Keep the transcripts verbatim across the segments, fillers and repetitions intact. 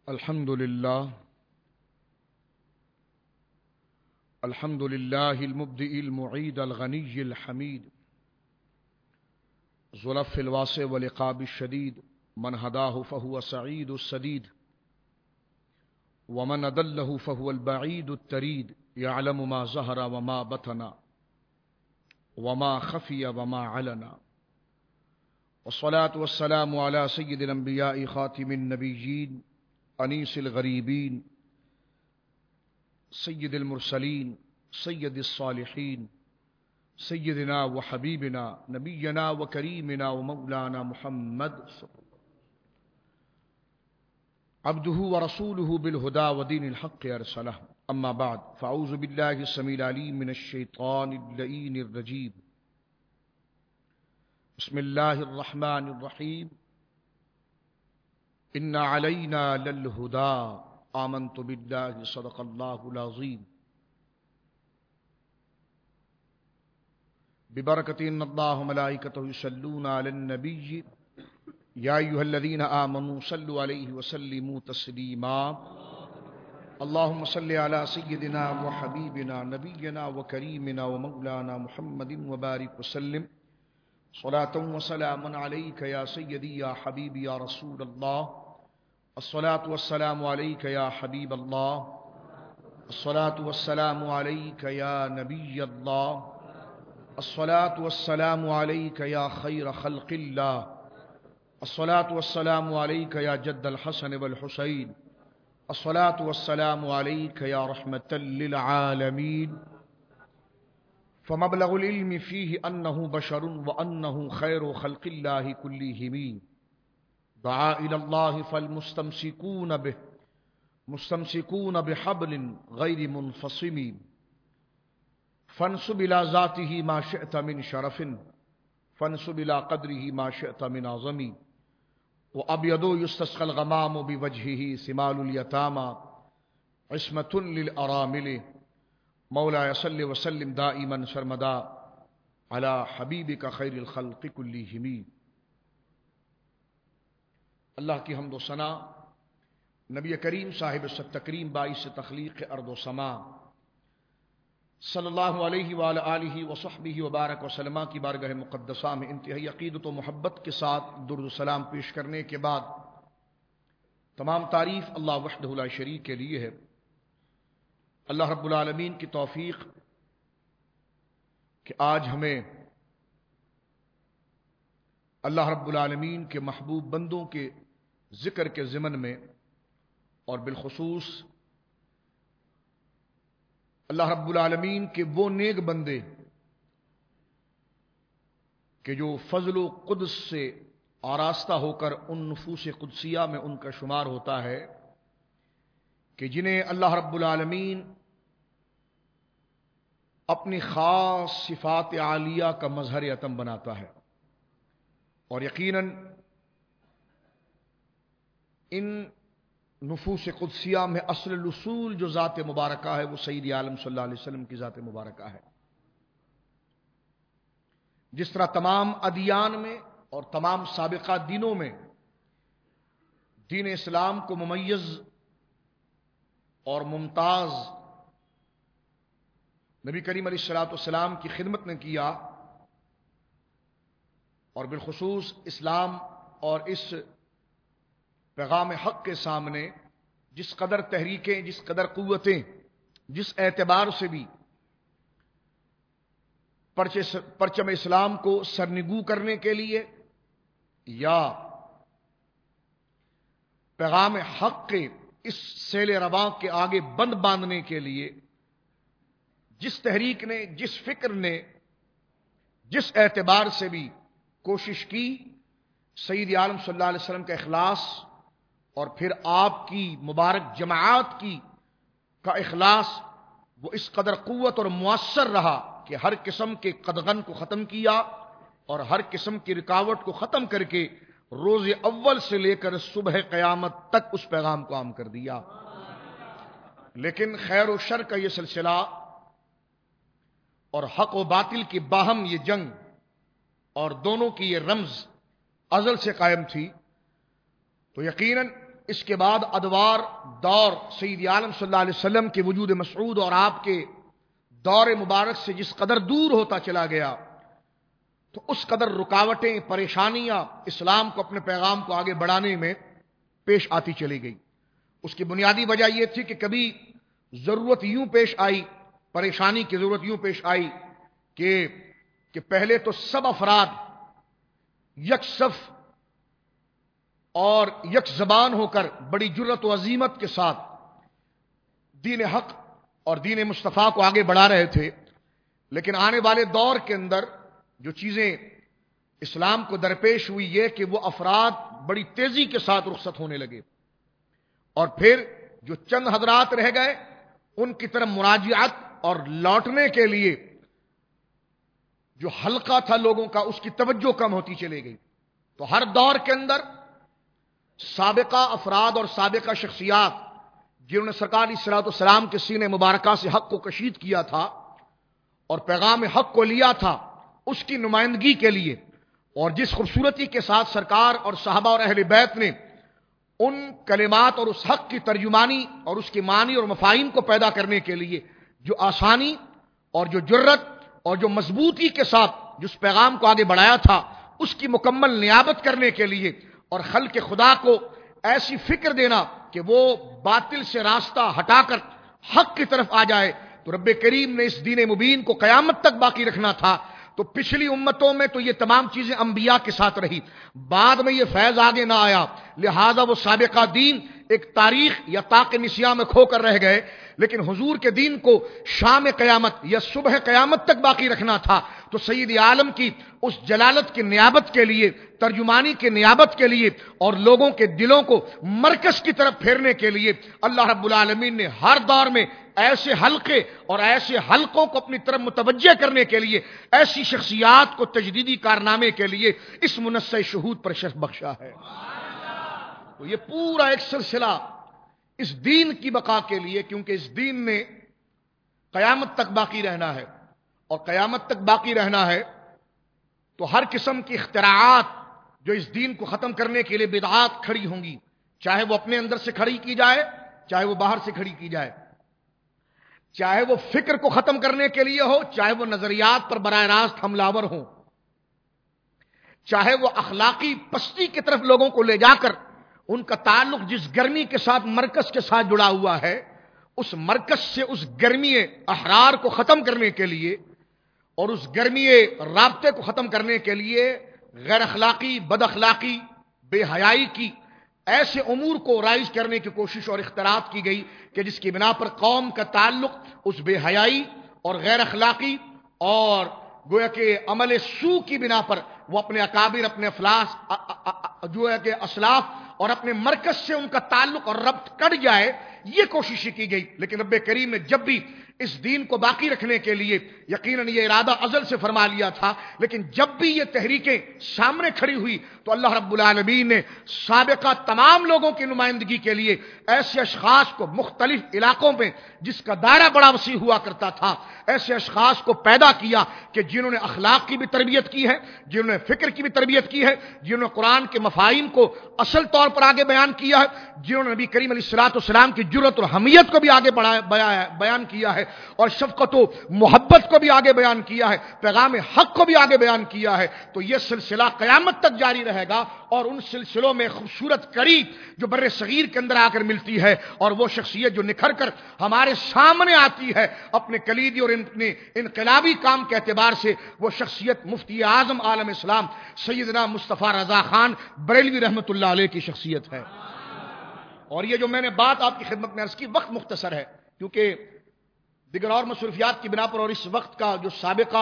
الحمد لله الحمد لله المبدئ المعيد الغني الحميد ذو العفو الواسع والعقاب الشديد من هداه فهو سعيد السديد ومن أضله فهو البعيد التريد يعلم ما ظهر وما بطن وما خفي وما علن والصلاة والسلام على سيد الأنبياء خاتم النبيين أنيس الغريبين سيد المرسلين سيد الصالحين سيدنا وحبيبنا نبينا وكريمنا ومولانا محمد عبده ورسوله بالهدى ودين الحق أرسله. أما بعد فأعوذ بالله السميع العليم من الشيطان اللعين الرجيم. بسم الله الرحمن الرحيم. إن علينا للهدى آمنت بالله صدق الله العظيم. ببركة إن الله وملائكته يصلون على النبي يا أيها الذين آمنوا صلوا عليه وسلموا تسليما. اللهم صل على سيدنا وحبيبنا نبينا وكريمنا ومولانا محمد وبارك وسلم صلاة وسلاما عليك يا سيدي يا حبيبي يا رسول الله. الصلاة والسلام عليك يا حبيب الله. الصلاة والسلام عليك يا نبي الله. الصلاة والسلام عليك يا خير خلق الله. الصلاة والسلام عليك يا جد الحسن والحسين. الصلاة والسلام عليك يا رحمة للعالمين. فمبلغ العلم فيه أنه بشر وأنه خير خلق الله كلهم. دعا إلى الله فالمستمسكون به مستمسكون بحبل غير منفصم. فانسب إلى ذاته ما شئت من شرف فانسب إلى قدره ما شئت من عظم. وأبيض يستسقى الغمام بوجهه ثمال اليتامى عصمة للأرامل. مولاي صل وسلم دائما سرمدا على حبيبك خير الخلق كلهم. اللہ کی حمد و ثنا نبی کریم صاحب ست تکریم باعث تخلیق ارض و سما صلی اللہ علیہ وآلہ آلہ وصحبہ وبارک وسلم کی بارگاہ مقدسہ میں انتہائی عقیدت و محبت کے ساتھ درود و سلام پیش کرنے کے بعد تمام تعریف اللہ وحدہ لا شریک کے لیے ہے. اللہ رب العالمین کی توفیق کہ آج ہمیں اللہ رب العالمین کے محبوب بندوں کے ذکر کے ضمن میں اور بالخصوص اللہ رب العالمین کے وہ نیک بندے کہ جو فضل و قدس سے آراستہ ہو کر ان نفوس قدسیہ میں ان کا شمار ہوتا ہے کہ جنہیں اللہ رب العالمین اپنی خاص صفات عالیہ کا مظہر عتم بناتا ہے. اور یقیناً ان نفوس قدسیہ میں اصل الاصول جو ذات مبارکہ ہے وہ سید عالم صلی اللہ علیہ وسلم کی ذات مبارکہ ہے. جس طرح تمام ادیان میں اور تمام سابقہ دینوں میں دین اسلام کو ممیز اور ممتاز نبی کریم علیہ الصلوۃ والسلام کی خدمت نے کیا، اور بالخصوص اسلام اور اس پیغام حق کے سامنے جس قدر تحریکیں، جس قدر قوتیں، جس اعتبار سے بھی پرچم اسلام کو سرنگو کرنے کے لیے یا پیغام حق کے اس سیل رواں کے آگے بند باندھنے کے لیے جس تحریک نے، جس فکر نے، جس اعتبار سے بھی کوشش کی، سید عالم صلی اللہ علیہ وسلم کا اخلاص اور پھر آپ کی مبارک جماعت کی کا اخلاص وہ اس قدر قوت اور مؤثر رہا کہ ہر قسم کے قدغن کو ختم کیا اور ہر قسم کی رکاوٹ کو ختم کر کے روز اول سے لے کر صبح قیامت تک اس پیغام کو عام کر دیا. لیکن خیر و شر کا یہ سلسلہ اور حق و باطل کی باہم یہ جنگ اور دونوں کی یہ رمز ازل سے قائم تھی، تو یقیناً اس کے بعد ادوار دور سید عالم صلی اللہ علیہ وسلم کے وجود مسعود اور آپ کے دور مبارک سے جس قدر دور ہوتا چلا گیا، تو اس قدر رکاوٹیں، پریشانیاں اسلام کو اپنے پیغام کو آگے بڑھانے میں پیش آتی چلی گئی۔ اس کی بنیادی وجہ یہ تھی کہ کبھی ضرورت یوں پیش آئی، پریشانی کی ضرورت یوں پیش آئی کہ کہ پہلے تو سب افراد یک صف اور یک زبان ہو کر بڑی جرت و عظیمت کے ساتھ دین حق اور دین مصطفیٰ کو آگے بڑھا رہے تھے، لیکن آنے والے دور کے اندر جو چیزیں اسلام کو درپیش ہوئی یہ کہ وہ افراد بڑی تیزی کے ساتھ رخصت ہونے لگے، اور پھر جو چند حضرات رہ گئے ان کی طرف مراجعت اور لوٹنے کے لیے جو حلقہ تھا لوگوں کا اس کی توجہ کم ہوتی چلی گئی۔ تو ہر دور کے اندر سابقہ افراد اور سابقہ شخصیات جنہوں نے سرکار علیہ الصلوۃ والسلام کے سینے مبارکہ سے حق کو کشید کیا تھا اور پیغام حق کو لیا تھا، اس کی نمائندگی کے لیے اور جس خوبصورتی کے ساتھ سرکار اور صحابہ اور اہل بیت نے ان کلمات اور اس حق کی ترجمانی اور اس کے معنی اور مفاہیم کو پیدا کرنے کے لیے جو آسانی اور جو جرت اور جو مضبوطی کے ساتھ جس پیغام کو آگے بڑھایا تھا، اس کی مکمل نیابت کرنے کے لیے اور خلق خدا کو ایسی فکر دینا کہ وہ باطل سے راستہ ہٹا کر حق کی طرف آ جائے، تو رب کریم نے اس دین مبین کو قیامت تک باقی رکھنا تھا۔ تو پچھلی امتوں میں تو یہ تمام چیزیں انبیاء کے ساتھ رہی، بعد میں یہ فیض آگے نہ آیا، لہذا وہ سابقہ دین ایک تاریخ یا طاق نسیاں میں کھو کر رہ گئے، لیکن حضور کے دین کو شام قیامت یا صبح قیامت تک باقی رکھنا تھا۔ تو سید عالم کی اس جلالت کی نیابت کے لیے، ترجمانی کے نیابت کے لیے اور لوگوں کے دلوں کو مرکز کی طرف پھیرنے کے لیے اللہ رب العالمین نے ہر دور میں ایسے حلقے اور ایسے حلقوں کو اپنی طرف متوجہ کرنے کے لیے ایسی شخصیات کو تجدیدی کارنامے کے لیے اس منصع شہود پر شرف بخشا ہے۔ تو یہ پورا ایک سلسلہ اس دین کی بقا کے لیے، کیونکہ اس دین نے قیامت تک باقی رہنا ہے، اور قیامت تک باقی رہنا ہے تو ہر قسم کی اختراعات جو اس دین کو ختم کرنے کے لیے بدعات کھڑی ہوں گی، چاہے وہ اپنے اندر سے کھڑی کی جائے، چاہے وہ باہر سے کھڑی کی جائے، چاہے وہ فکر کو ختم کرنے کے لیے ہو، چاہے وہ نظریات پر براہ راست حملہ ور ہوں، چاہے وہ اخلاقی پستی کی طرف لوگوں کو لے جا کر ان کا تعلق جس گرمی کے ساتھ مرکز کے ساتھ جڑا ہوا ہے، اس مرکز سے اس گرمی احرار کو ختم کرنے کے لیے اور اس گرمی رابطے کو ختم کرنے کے لیے غیر اخلاقی، بد اخلاقی، بے حیائی کی ایسے امور کو رائج کرنے کی کوشش اور اختراعات کی گئی کہ جس کی بنا پر قوم کا تعلق اس بے حیائی اور غیر اخلاقی اور گویا کہ عمل سو کی بنا پر وہ اپنے اکابر، اپنے افلاس جو ہے کہ اسلاف اور اپنے مرکز سے ان کا تعلق اور ربط کٹ جائے، یہ کوشش کی گئی۔ لیکن رب کریم نے جب بھی اس دین کو باقی رکھنے کے لیے یقیناً یہ ارادہ ازل سے فرما لیا تھا، لیکن جب بھی یہ تحریکیں سامنے کھڑی ہوئی تو اللہ رب العالمین نے سابقہ تمام لوگوں کی نمائندگی کے لیے ایسے اشخاص کو مختلف علاقوں میں جس کا دائرہ بڑا وسیع ہوا کرتا تھا، ایسے اشخاص کو پیدا کیا کہ جنہوں نے اخلاق کی بھی تربیت کی ہے، جنہوں نے فکر کی بھی تربیت کی ہے، جنہوں نے قرآن کے مفاہیم کو اصل طور پر آگے بیان کیا ہے، جنہوں نے نبی کریم علیہ الصلوۃ والسلام کی جرت اور حمیت کو بھی آگے بیان کیا ہے، اور شفقت و محبت کو بھی آگے بیان کیا ہے، پیغام حق کو بھی آگے بیان کیا ہے۔ تو یہ سلسلہ قیامت تک جاری رہے گا، اور ان سلسلوں میں خوبصورت قریب جو بر صغیر کے اندر آ کر ملتی ہے، اور وہ شخصیت جو نکھر کر ہمارے سامنے آتی ہے اپنے کلیدی اور اپنے انقلابی کام کے اعتبار سے، وہ شخصیت مفتی اعظم عالم اسلام سیدنا مصطفیٰ رضا خان بریلوی رحمۃ اللہ علیہ کی شخصیت ہے۔ اور یہ جو میں نے بات آپ کی خدمت میں عرض کی، وقت مختصر ہے کیونکہ دیگر اور مصروفیات کی بنا پر اور اس وقت کا جو سابقہ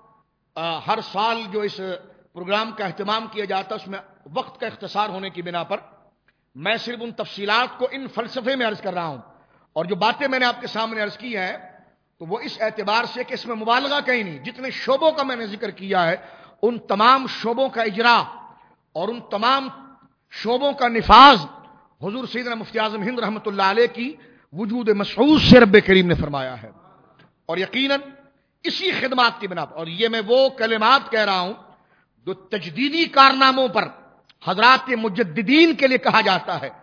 ہر سال جو اس پروگرام کا اہتمام کیا جاتا ہے اس میں وقت کا اختصار ہونے کی بنا پر میں صرف ان تفصیلات کو ان فلسفے میں عرض کر رہا ہوں، اور جو باتیں میں نے آپ کے سامنے عرض کی ہیں تو وہ اس اعتبار سے کہ اس میں مبالغہ کہیں نہیں، جتنے شعبوں کا میں نے ذکر کیا ہے ان تمام شعبوں کا اجرا اور ان تمام شعبوں کا نفاذ حضور سیدنا مفتی اعظم ہند رحمۃ اللہ علیہ کی وجود مسعود سے رب کریم نے فرمایا ہے، اور یقیناً اسی خدمات کی بنا پر، اور یہ میں وہ کلمات کہہ رہا ہوں جو تجدیدی کارناموں پر حضرات مجددین کے لیے کہا جاتا ہے،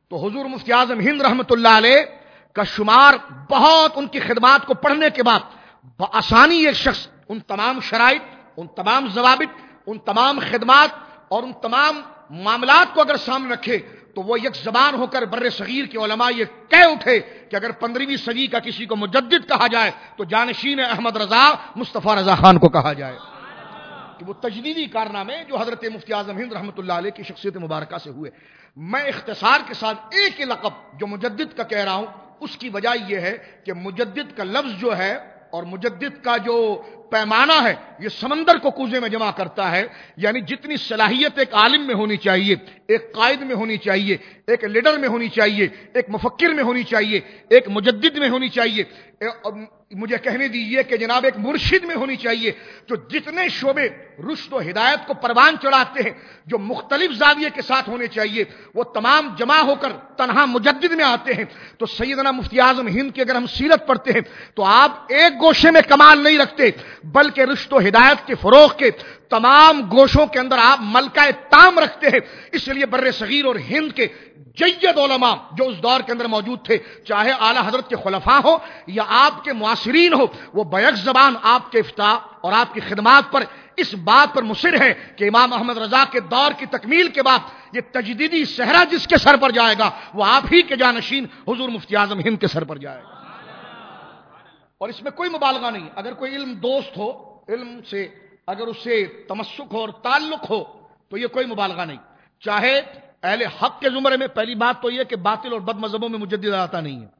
تو حضور مفتی اعظم ہند رحمۃ اللہ علیہ کا شمار بہت ان کی خدمات کو پڑھنے کے بعد بآسانی ایک شخص ان تمام شرائط، ان تمام ضوابط، ان تمام خدمات اور ان تمام معاملات کو اگر سامنے رکھے تو وہ یک زبان ہو کر بر صغیر کے علماء یہ کہہ اٹھے کہ اگر پندرہویں صدی کا کسی کو مجدد کہا جائے تو جانشین احمد رضا مصطفیٰ رضا خان کو کہا جائے، کہ وہ تجدیدی کارنامے جو حضرت مفتی اعظم ہند رحمۃ اللہ علیہ کی شخصیت مبارکہ سے ہوئے۔ میں اختصار کے ساتھ ایک ہی لقب جو مجدد کا کہہ رہا ہوں، اس کی وجہ یہ ہے کہ مجدد کا لفظ جو ہے اور مجدد کا جو پیمانہ ہے یہ سمندر کو کوزے میں جمع کرتا ہے، یعنی جتنی صلاحیت ایک عالم میں ہونی چاہیے، ایک قائد میں ہونی چاہیے، ایک لیڈر میں ہونی چاہیے، ایک مفکر میں ہونی چاہیے، ایک مجدد میں ہونی چاہیے، مجھے کہنے دیجئے کہ جناب ایک مرشد میں ہونی چاہیے، جو جتنے شعبے رشد و ہدایت کو پروان چڑھاتے ہیں جو مختلف زاویے کے ساتھ ہونے چاہیے وہ تمام جمع ہو کر تنہا مجدد میں آتے ہیں۔ تو سیدنا مفتی اعظم ہند کی اگر ہم سیرت پڑھتے ہیں تو آپ ایک گوشے میں کمال نہیں رکھتے بلکہ رشد و ہدایت کے فروغ کے تمام گوشوں کے اندر آپ ملکہ تام رکھتے ہیں۔ اس لیے بر صغیر اور ہند کے جید علماء جو اس دور کے اندر موجود تھے، چاہے اعلی حضرت کے خلفاء ہو یا آپ کے معاصرین ہو، وہ بیک زبان آپ کے افتاء اور آپ کی خدمات پر اس بات پر مصر ہے کہ امام احمد رضا کے دور کی تکمیل کے بعد یہ تجدیدی صحرا جس کے سر پر جائے گا وہ آپ ہی کے جانشین حضور مفتی اعظم ہند کے سر پر جائے گا۔ اور اس میں کوئی مبالغہ نہیں، اگر کوئی علم دوست ہو، علم سے اگر اس سے تمسک ہو اور تعلق ہو تو یہ کوئی مبالغہ نہیں، چاہے اہل حق کے زمرے میں۔ پہلی بات تو یہ کہ باطل اور بد مذہبوں میں مجدد آتا نہیں ہے،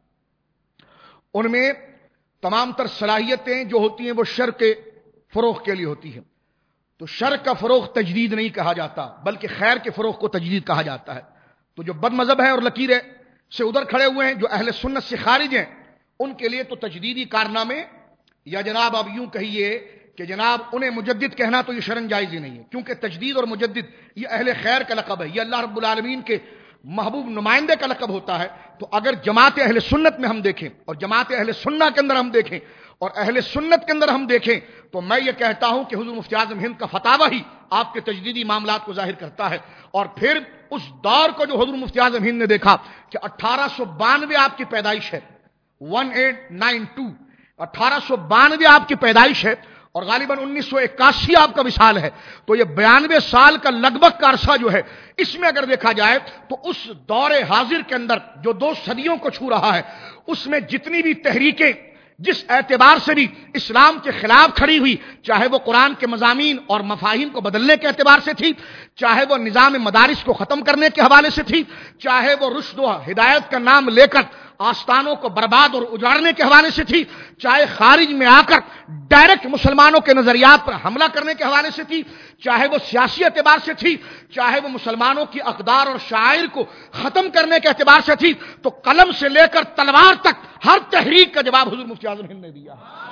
ان میں تمام تر صلاحیتیں جو ہوتی ہیں وہ شر کے فروغ کے لیے ہوتی ہیں، تو شر کا فروغ تجدید نہیں کہا جاتا بلکہ خیر کے فروغ کو تجدید کہا جاتا ہے۔ تو جو بد مذہب ہیں اور لکیریں سے ادھر کھڑے ہوئے ہیں، جو اہل سنت سے خارج ہیں، ان کے لیے تو تجدیدی کارنامے یا جناب آپ یوں کہیے کہ جناب انہیں مجدد کہنا تو یہ شرن جائز ہی نہیں ہے، کیونکہ تجدید اور مجدد یہ اہل خیر کا لقب ہے، یہ اللہ رب العالمین کے محبوب نمائندے کا لقب ہوتا ہے۔ تو اگر جماعت اہل سنت میں ہم دیکھیں اور جماعت اہل سنت کے اندر ہم دیکھیں اور اہل سنت کے اندر ہم دیکھیں تو میں یہ کہتا ہوں کہ حضور مفتی اعظم ہند کا فتاوی ہی آپ کے تجدیدی معاملات کو ظاہر کرتا ہے۔ اور پھر اس دور کو جو حضور مفتی اعظم ہند نے دیکھا کہ اٹھارہ سو بانوے آپ کی پیدائش ہے، ون ایٹ نائن ٹو اٹھارہ سو بانوے آپ کی پیدائش ہے اور غالباً انیس سو اکاسی آپ کا وصال ہے، تو یہ بیانوے سال کا لگ بھگ کا عرصہ جو ہے اس میں اگر دیکھا جائے تو اس دور حاضر کے اندر جو دو صدیوں کو چھو رہا ہے اس میں جتنی بھی تحریکیں جس اعتبار سے بھی اسلام کے خلاف کھڑی ہوئی، چاہے وہ قرآن کے مضامین اور مفاہیم کو بدلنے کے اعتبار سے تھی، چاہے وہ نظام مدارس کو ختم کرنے کے حوالے سے تھی، چاہے وہ رشد و ہدایت کا نام لے کر آستانوں کو برباد اور اجاڑنے کے حوالے سے تھی، چاہے خارج میں آ کر ڈائریکٹ مسلمانوں کے نظریات پر حملہ کرنے کے حوالے سے تھی، چاہے وہ سیاسی اعتبار سے تھی، چاہے وہ مسلمانوں کی اقدار اور شاعر کو ختم کرنے کے اعتبار سے تھی، تو قلم سے لے کر تلوار تک ہر تحریک کا جواب حضور مفتی اعظم ہند نے دیا۔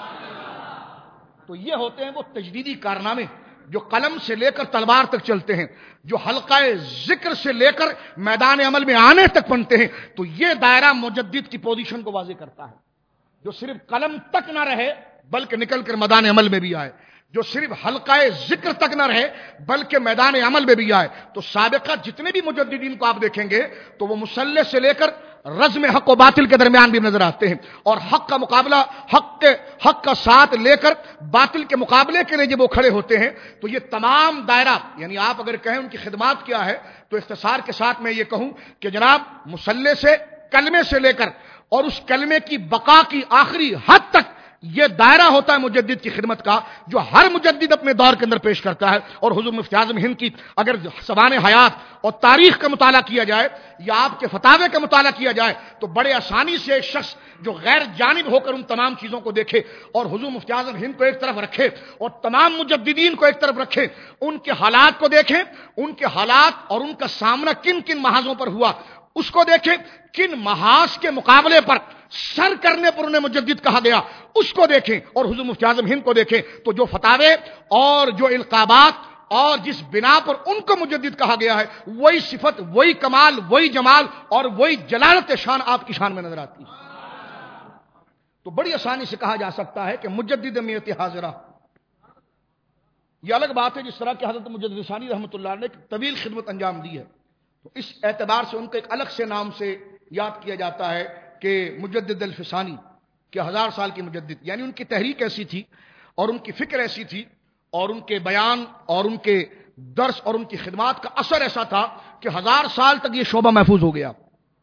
تو یہ ہوتے ہیں وہ تجدیدی کارنامے جو قلم سے لے کر تلوار تک چلتے ہیں، جو حلقہ ذکر سے لے کر میدان عمل میں آنے تک بنتے ہیں۔ تو یہ دائرہ مجدد کی پوزیشن کو واضح کرتا ہے، جو صرف قلم تک نہ رہے بلکہ نکل کر میدان عمل میں بھی آئے، جو صرف حلقہ ذکر تک نہ رہے بلکہ میدان عمل میں بھی آئے۔ تو سابقہ جتنے بھی مجددین کو آپ دیکھیں گے تو وہ مسلح سے لے کر رزم حق و باطل کے درمیان بھی نظر آتے ہیں، اور حق کا مقابلہ حق کے حق کا ساتھ لے کر باطل کے مقابلے کے لیے جب وہ کھڑے ہوتے ہیں تو یہ تمام دائرہ، یعنی آپ اگر کہیں ان کی خدمات کیا ہے تو اختصار کے ساتھ میں یہ کہوں کہ جناب مسلح سے، کلمے سے لے کر اور اس کلمے کی بقا کی آخری حد تک یہ دائرہ ہوتا ہے مجدد کی خدمت کا، جو ہر مجدد اپنے دور کے اندر پیش کرتا ہے۔ اور حضور مفتی اعظم ہند کی اگر سوانح حیات اور تاریخ کا مطالعہ کیا جائے یا آپ کے فتاوے کا مطالعہ کیا جائے تو بڑے آسانی سے ایک شخص جو غیر جانب ہو کر ان تمام چیزوں کو دیکھے اور حضور مفتی اعظم ہند کو ایک طرف رکھے اور تمام مجددین کو ایک طرف رکھے، ان کے حالات کو دیکھیں، ان کے حالات اور ان کا سامنا کن کن محاذوں پر ہوا اس کو دیکھیں، کن محاذ کے مقابلے پر سر کرنے پر انہیں مجدد کہا گیا اس کو دیکھیں، اور حضور مفتی اعظم ہند کو دیکھیں تو جو فتاوے اور جو القابات اور جس بنا پر ان کو مجدد کہا گیا ہے وہی صفت، وہی کمال، وہی جمال اور وہی جلالت شان آپ کی شان میں نظر آتی ہے۔ تو بڑی آسانی سے کہا جا سکتا ہے کہ مجدد میت حاضرہ، یہ الگ بات ہے جس طرح کہ حضرت مجدد ثانی رحمۃ اللہ نے طویل خدمت انجام دی ہے، تو اس اعتبار سے ان کو ایک الگ سے نام سے یاد کیا جاتا ہے کہ مجدد الفسانی، کہ ہزار سال کی مجدد، یعنی ان کی تحریک ایسی تھی اور ان کی فکر ایسی تھی اور ان کے بیان اور ان کے درس اور ان کی خدمات کا اثر ایسا تھا کہ ہزار سال تک یہ شعبہ محفوظ ہو گیا.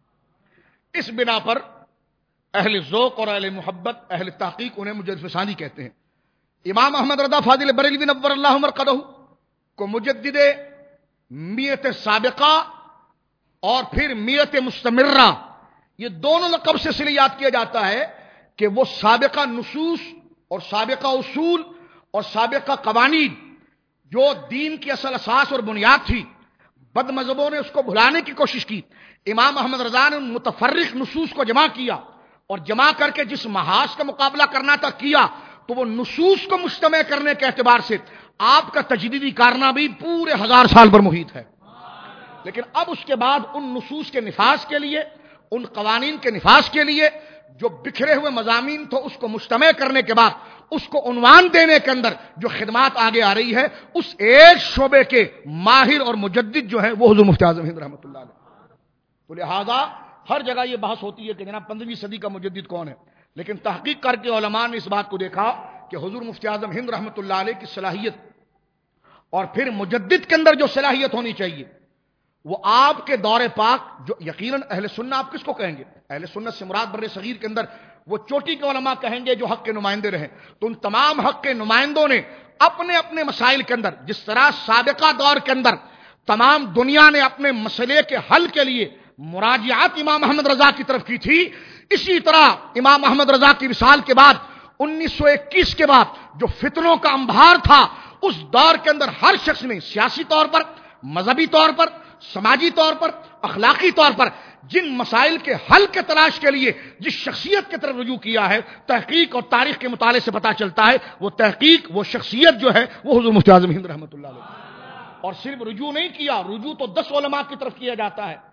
اس بنا پر اہل ذوق اور اہل محبت، اہل تحقیق انہیں مجدد فسانی کہتے ہیں. امام احمد رضا فاضل بریلوی نور اللہ مرقدہ کو مجدد میت سابقہ اور پھر میت مستمرہ، یہ دونوں لقب سے اس لیے یاد کیا جاتا ہے کہ وہ سابقہ نصوص اور سابقہ اصول اور سابقہ قوانین جو دین کی اصل اساس اور بنیاد تھی، بد مذہبوں نے اس کو بھلانے کی کوشش کی. امام احمد رضا نے ان متفرق نصوص کو جمع کیا اور جمع کر کے جس محاذ کا مقابلہ کرنا تھا کیا، تو وہ نصوص کو مجتمع کرنے کے اعتبار سے آپ کا تجدیدی کارنامہ بھی پورے ہزار سال پر محیط ہے. لیکن اب اس کے بعد ان نصوص کے نفاذ کے لیے، ان قوانین کے نفاذ کے لیے جو بکھرے ہوئے مضامین تو اس کو مجتمع کرنے کے بعد اس کو عنوان دینے کے اندر جو خدمات آگے آ رہی ہے، اس ایک شعبے کے ماہر اور مجدد جو ہے وہ حضور مفتی اعظم ہند رحمۃ اللہ علیہ. تو لہذا ہر جگہ یہ بحث ہوتی ہے کہ جناب پندرہویں صدی کا مجدد کون ہے، لیکن تحقیق کر کے علماء نے اس بات کو دیکھا کہ حضور مفتی اعظم ہند رحمۃ اللہ علیہ کی صلاحیت اور پھر مجدد کے اندر جو صلاحیت ہونی چاہیے وہ آپ کے دور پاک، جو یقیناً اہل سنت آپ کس کو کہیں گے؟ اہل سنت سے مراد بر صغیر کے اندر وہ چوٹی کے علماء کہیں گے جو حق کے نمائندے رہے. تو ان تمام حق کے نمائندوں نے اپنے اپنے مسائل کے اندر، جس طرح سابقہ دور کے اندر تمام دنیا نے اپنے مسئلے کے حل کے لیے مراجعات امام احمد رضا کی طرف کی تھی، اسی طرح امام احمد رضا کی وصال کے بعد انیس سو اکیس کے بعد جو فتنوں کا انبار تھا، اس دور کے اندر ہر شخص نے سیاسی طور پر، مذہبی طور پر، سماجی طور پر، اخلاقی طور پر جن مسائل کے حل کے تلاش کے لیے جس شخصیت کی طرف رجوع کیا ہے، تحقیق اور تاریخ کے مطالعے سے پتہ چلتا ہے وہ تحقیق، وہ شخصیت جو ہے وہ حضور مفتی اعظم ہند رحمۃ اللہ علیہ. اور صرف رجوع نہیں کیا، رجوع تو دس علماء کی طرف کیا جاتا ہے،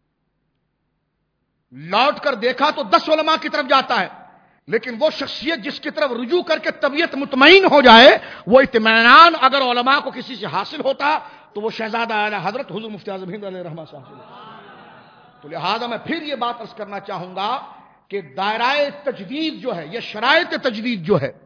لوٹ کر دیکھا تو دس علماء کی طرف جاتا ہے، لیکن وہ شخصیت جس کی طرف رجوع کر کے طبیعت مطمئن ہو جائے، وہ اطمینان اگر علماء کو کسی سے حاصل ہوتا تو وہ شہزادہ اعلی حضرت حضور مفتی اعظم ہند علیہ رحمہ صاحب. تو لہذا میں پھر یہ بات عرض کرنا چاہوں گا کہ دائرہ تجدید جو ہے، یہ شرائط تجدید جو ہے،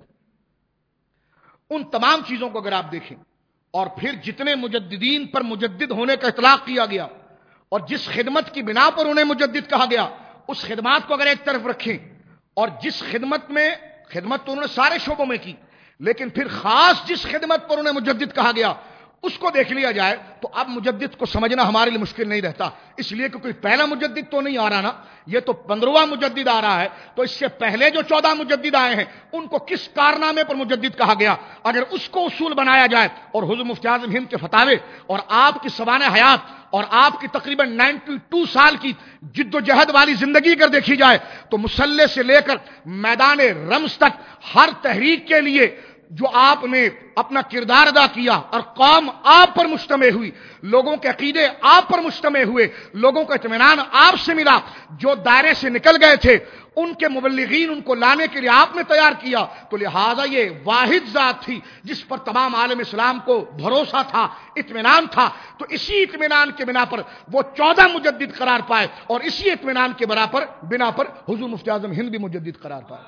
ان تمام چیزوں کو اگر آپ دیکھیں اور پھر جتنے مجددین پر مجدد ہونے کا اطلاق کیا گیا اور جس خدمت کی بنا پر انہیں مجدد کہا گیا، اس خدمات کو اگر ایک طرف رکھیں اور جس خدمت میں خدمت تو انہوں نے سارے شعبوں میں کی، لیکن پھر خاص جس خدمت پر انہیں مجدد کہا گیا اس کو دیکھ لیا جائے تو اب مجدد کو سمجھنا ہمارے لیے مشکل نہیں رہتا، اس لیے کہ کوئی پہلا مجدد تو نہیں آ رہا نا، یہ تو پندرہواں مجدد آ رہا ہے. تو اس سے پہلے جو چودہ مجدد آئے ہیں ان کو کس کارنامے پر مجدد کہا گیا، اگر اس کو اصول بنایا جائے اور حضور مفتی اعظم ہند کے فتاوے اور آپ کی سوانح حیات اور آپ کی تقریباً نائنٹی ٹو سال کی جد و جہد والی زندگی اگر دیکھی جائے تو مسلح سے لے کر میدان رمز تک ہر تحریک کے لیے جو آپ نے اپنا کردار ادا کیا اور قوم آپ پر مجتمع ہوئی، لوگوں کے عقیدے آپ پر مجتمع ہوئے، لوگوں کا اطمینان آپ سے ملا، جو دائرے سے نکل گئے تھے ان کے مبلغین ان کو لانے کے لیے آپ نے تیار کیا. تو لہذا یہ واحد ذات تھی جس پر تمام عالم اسلام کو بھروسہ تھا، اطمینان تھا. تو اسی اطمینان کے بنا پر وہ چودہ مجدد قرار پائے اور اسی اطمینان کے بنا پر بنا پر حضور مفتی اعظم ہند بھی مجدد قرار پائے.